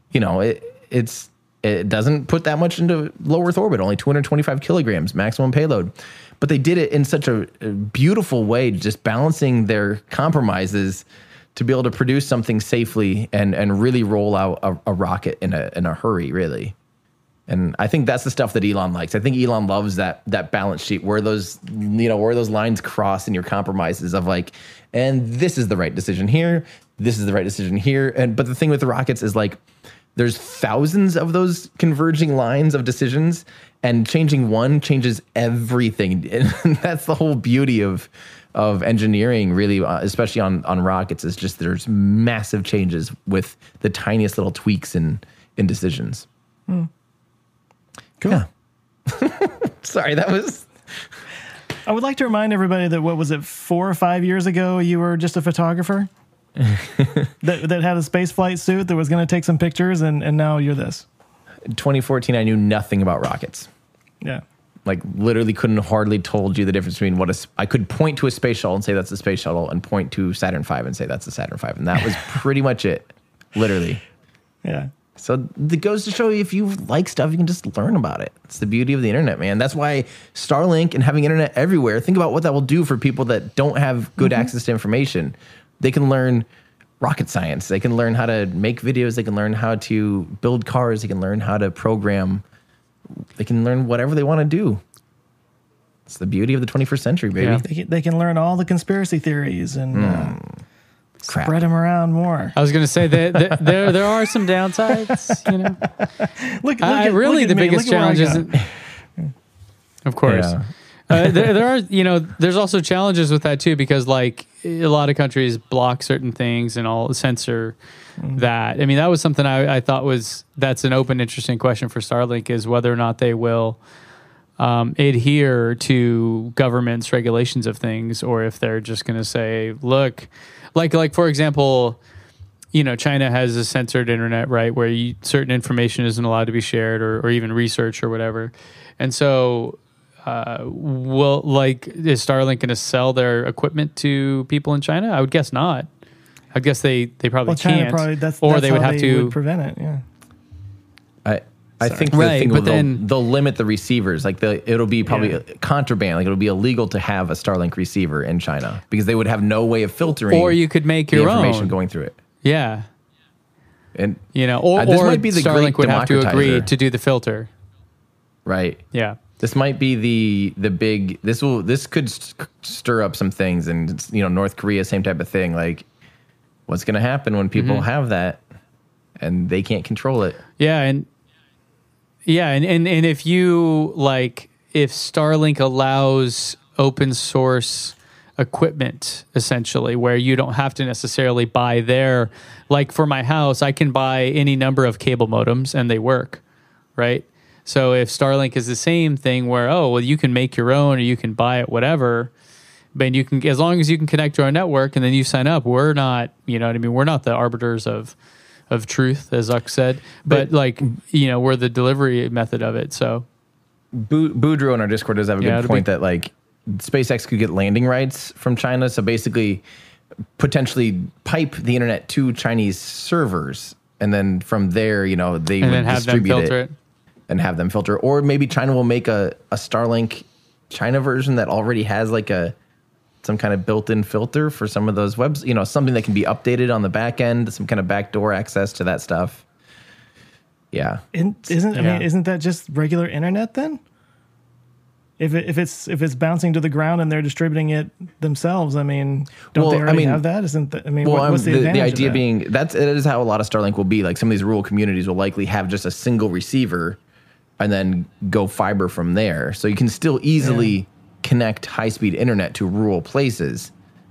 it doesn't put that much into low Earth orbit, only 225 kilograms maximum payload. But they did it in such a beautiful way, just balancing their compromises to be able to produce something safely and really roll out a rocket in a hurry, really. And I think that's the stuff that Elon likes. I think Elon loves that balance sheet where those lines cross in your compromises of like, and this is the right decision here, this is the right decision here. But the thing with the rockets is like, there's thousands of those converging lines of decisions, and changing one changes everything. And that's the whole beauty of engineering, really, especially on rockets, is just there's massive changes with the tiniest little tweaks in decisions. Cool. Yeah. Sorry, that was... I would like to remind everybody that, 4 or 5 years ago, you were just a photographer? that had a space flight suit that was going to take some pictures, and now you're this. In 2014, I knew nothing about rockets. Yeah. Like, literally couldn't hardly told you the difference between I could point to a space shuttle and say that's a space shuttle, and point to Saturn V and say that's a Saturn V. And that was pretty much it, literally. Yeah. So it goes to show you, if you like stuff, you can just learn about it. It's the beauty of the internet, man. That's why Starlink and having internet everywhere, think about what that will do for people that don't have good access to information. They can learn rocket science. They can learn how to make videos. They can learn how to build cars. They can learn how to program. They can learn whatever they want to do. It's the beauty of the 21st century, baby. Yeah. They can learn all the conspiracy theories and spread them around more. I was going to say that there are some downsides, you know. The biggest challenge isn't. Of course. Yeah. There are, there's also challenges with that too, because like a lot of countries block certain things and all censor that. I mean, that was something I thought that's an open, interesting question for Starlink, is whether or not they will adhere to government's regulations of things, or if they're just going to say, look, like for example, China has a censored internet, right, where certain information isn't allowed to be shared or even research or whatever. And so is Starlink going to sell their equipment to people in China? I would guess not. I guess they probably China can't, that's they would have to prevent it. Yeah. I think they'll limit the receivers. Like it'll be probably contraband. Like it'll be illegal to have a Starlink receiver in China because they would have no way of filtering. Or you could make your information own going through it. Yeah. And or might be the Starlink would have to agree democratizer. to do the filter. Right. Yeah. This might be the big. This could stir up some things, and North Korea, same type of thing. Like, what's going to happen when people have that, and they can't control it? Yeah, and if you if Starlink allows open source equipment, essentially, where you don't have to necessarily buy their, like for my house, I can buy any number of cable modems and they work, right? So if Starlink is the same thing where, you can make your own or you can buy it, whatever, but you can, as long as you can connect to our network and then you sign up, we're not, we're not the arbiters of truth, as Zuck said, but we're the delivery method of it. So Boudreaux in our Discord does have a good point that SpaceX could get landing rights from China. So basically potentially pipe the internet to Chinese servers. And then from there, they would distribute it. And have them filter, or maybe China will make a Starlink China version that already has some kind of built-in filter for some of those webs, something that can be updated on the back end, some kind of backdoor access to that stuff. Yeah. Isn't that just regular internet then? If it's bouncing to the ground and they're distributing it themselves, don't they already have that? What's the advantage the idea of that? being it is how a lot of Starlink will be. Like some of these rural communities will likely have just a single receiver and then go fiber from there. So you can still easily connect high-speed internet to rural places.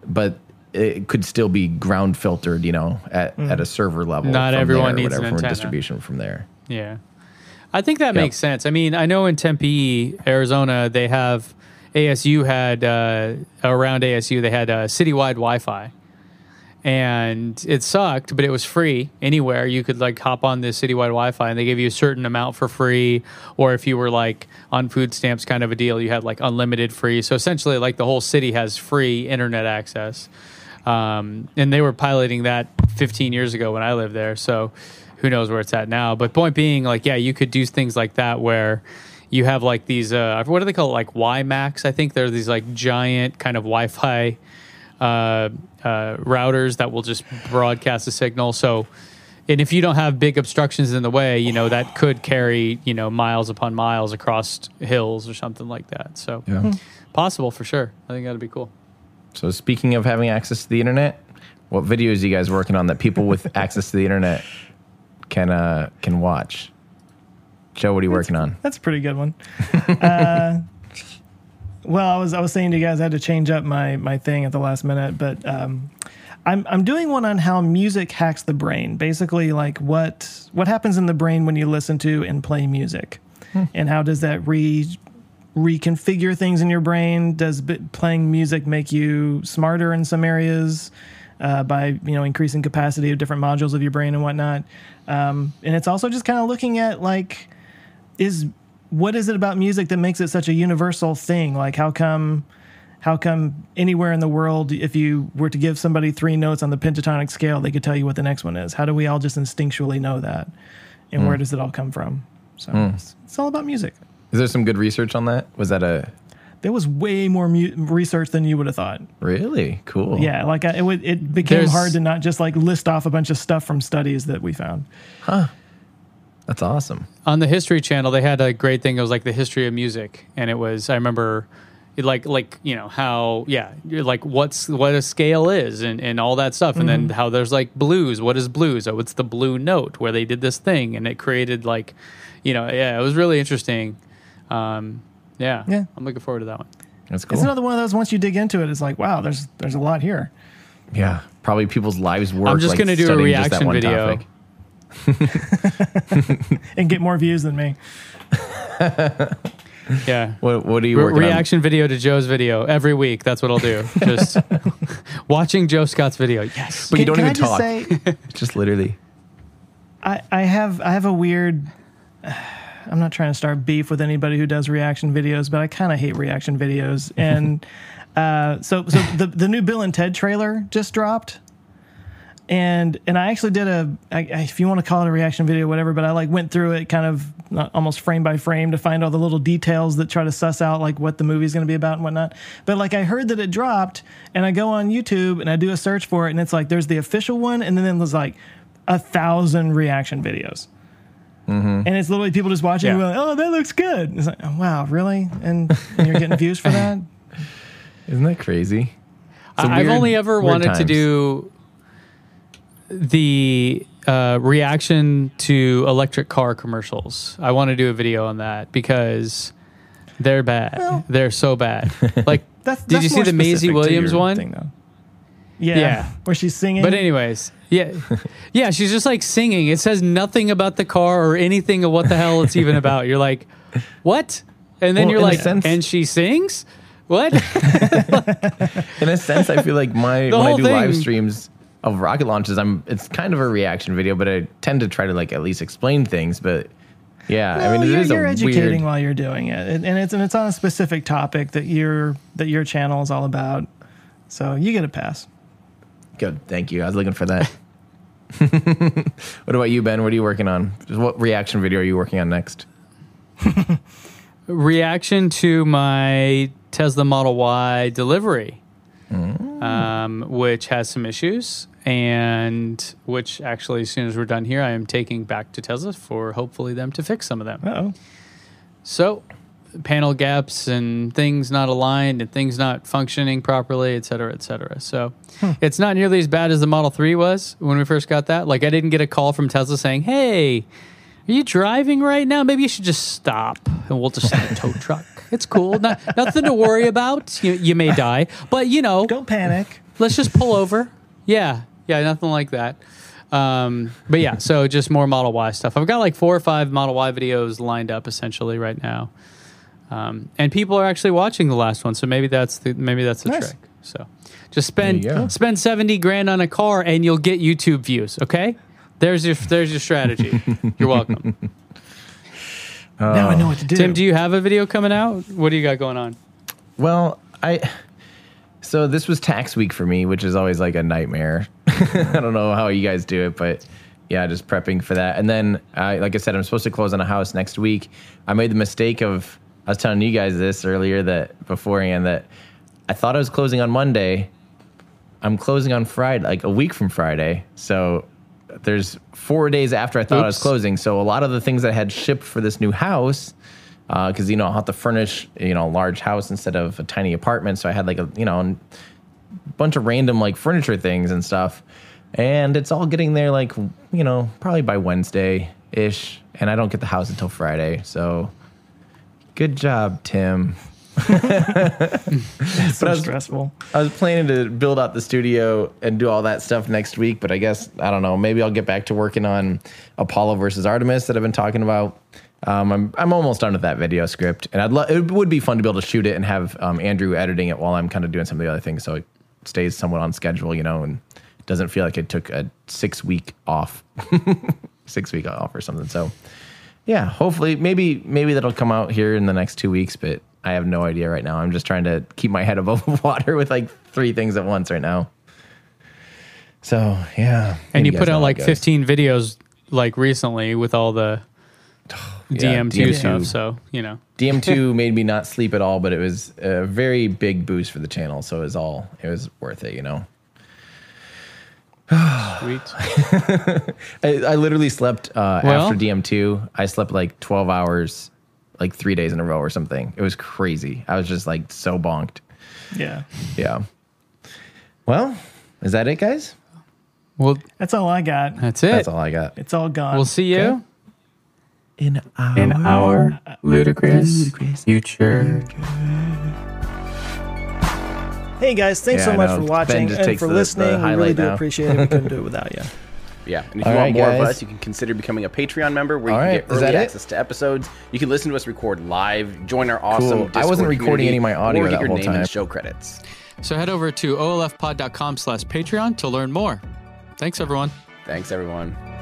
but it could still be ground filtered, at a server level. Not from everyone there, needs an whatever, from antenna. a distribution from there. Yeah. I think that makes sense. I mean, I know in Tempe, Arizona, they have ASU had around ASU they had citywide Wi-Fi, and it sucked, but it was free anywhere. You could like hop on this citywide Wi-Fi, and they gave you a certain amount for free, or if you were like on food stamps, kind of a deal, you had like unlimited free. So essentially, like the whole city has free internet access, and they were piloting that 15 years ago when I lived there. So who knows where it's at now? But point being, like, yeah, you could do things like that where you have like these, what do they call it? Like WiMAX, I think. They're these like giant kind of Wi-Fi routers that will just broadcast a signal. So, and if you don't have big obstructions in the way, that could carry, miles upon miles across hills or something like that. So possible for sure. I think that'd be cool. So speaking of having access to the internet, what videos are you guys working on that people with access to the internet can watch? Joe, what are you working on? That's a pretty good one. Well, I was saying to you guys I had to change up my thing at the last minute, but I'm doing one on how music hacks the brain. Basically, like what happens in the brain when you listen to and play music, and how does that reconfigure things in your brain? Does playing music make you smarter in some areas by increasing capacity of different modules of your brain and whatnot? And it's also just kind of looking at like what is it about music that makes it such a universal thing? Like how come anywhere in the world, if you were to give somebody 3 notes on the pentatonic scale, they could tell you what the next one is? How do we all just instinctually know that? And where does it all come from? So it's all about music. Is there some good research on that? Was that there was way more research than you would have thought. Really? Cool. Yeah, like it became hard to not just like list off a bunch of stuff from studies that we found. Huh. That's awesome. On the History Channel, they had a great thing. It was like the history of music, and it was, I remember, like how like what a scale is and all that stuff, and then how there's like blues. What is blues? Oh, it's the blue note where they did this thing, and it created like, it was really interesting. I'm looking forward to that one. That's cool. It's another one of those. Once you dig into it, it's like, wow, there's a lot here. Yeah, probably people's lives work. I'm just going to do a reaction video. Topic. And get more views than me. Yeah. What are you working reaction video to Joe's video every week. That's what I'll do. Just watching Joe Scott's video. Yes. But you don't even just talk. say, just literally. I have a weird. I'm not trying to start beef with anybody who does reaction videos, but I kind of hate reaction videos. And so the new Bill and Ted trailer just dropped. And I actually did if you want to call it a reaction video, whatever, but I like went through it kind of almost frame by frame to find all the little details that try to suss out like what the movie's going to be about and whatnot. But like I heard that it dropped, and I go on YouTube and I do a search for it, and it's like there's the official one, and then there's like 1,000 reaction videos. And it's literally people just watching and going, oh, that looks good. It's like, oh, wow, really? And you're getting views for that? Isn't that crazy? I've only ever wanted to do the reaction to electric car commercials. I want to do a video on that because they're bad. Well, they're so bad. Like, did you see more the Maisie specific to Williams your one? thing, though. Yeah, where she's singing. But anyways, yeah, she's just like singing. It says nothing about the car or anything of what the hell it's even about. You're like, what? And then you're like, and she sings? What? In a sense, I feel like when I do thing. live streams of rocket launches, it's kind of a reaction video, but I tend to try to like at least explain things. But yeah, no, I mean, you're educating while you're doing it, and it's on a specific topic that your channel is all about. So you get a pass. Good, thank you. I was looking for that. What about you, Ben? What are you working on? What reaction video are you working on next? Reaction to my Tesla Model Y delivery, which has some issues, and which actually, as soon as we're done here, I am taking back to Tesla for hopefully them to fix some of them. Uh-oh. So, panel gaps and things not aligned and things not functioning properly, et cetera, et cetera. So, it's not nearly as bad as the Model 3 was when we first got that. Like, I didn't get a call from Tesla saying, hey, are you driving right now? Maybe you should just stop and we'll just send a tow truck. It's cool. Nothing to worry about. You may die, but don't panic. let's just pull over. Yeah, nothing like that. But yeah, so just more Model Y stuff. I've got like 4 or 5 Model Y videos lined up essentially right now. And people are actually watching the last one, so maybe that's the Nice. trick. So just spend There you go. $70,000 on a car and you'll get YouTube views, okay? There's your strategy. You're welcome. Now I know what to do. Tim, do you have a video coming out? What do you got going on? Well, so this was tax week for me, which is always like a nightmare. I don't know how you guys do it, but yeah, just prepping for that. And then, like I said, I'm supposed to close on a house next week. I made the mistake of, I was telling you guys this earlier beforehand that I thought I was closing on Monday. I'm closing on Friday, like a week from Friday. So there's 4 days after I thought I was closing. So a lot of the things that I had shipped for this new house, because I'll have to furnish a large house instead of a tiny apartment. So I had like a bunch of random like furniture things and stuff, and it's all getting there like probably by Wednesday ish, and I don't get the house until Friday. So good job, Tim. It's so stressful. I was planning to build out the studio and do all that stuff next week, but I guess, I don't know, maybe I'll get back to working on Apollo versus Artemis that I've been talking about. I'm almost done with that video script, and it would be fun to be able to shoot it and have Andrew editing it while I'm kind of doing some of the other things, so it stays somewhat on schedule, and doesn't feel like it took a 6 week off, 6 week off or something. So yeah, hopefully, maybe that'll come out here in the next 2 weeks, but I have no idea right now. I'm just trying to keep my head above water with like 3 things at once right now. So yeah. And you put out like 15 videos like recently with all the DM2 stuff. So, DM2 made me not sleep at all, but it was a very big boost for the channel. So it was worth it, Sweet. I literally slept after DM2. I slept like 12 hours, like 3 days in a row or something. It was crazy. I was just like so bonked. Yeah. Yeah. Well, is that it, guys? Well, That's all I got. that's it. That's all I got. It's all gone. We'll see you In our ludicrous future. Hey guys, thanks Yeah, so I much know. for Ben watching just and takes for the listening. We really highlight do now. appreciate it. We couldn't do it without you. Yeah, and if All you want right, more of guys. us, you can consider becoming a Patreon member where you All can right, get is early that it? access to episodes. You can listen to us record live, join our awesome Cool. I Discord wasn't recording community, any of my audio or get that your whole name in time. the show credits. So head over to olfpod.com/Patreon to learn more. Thanks, everyone. Thanks, everyone.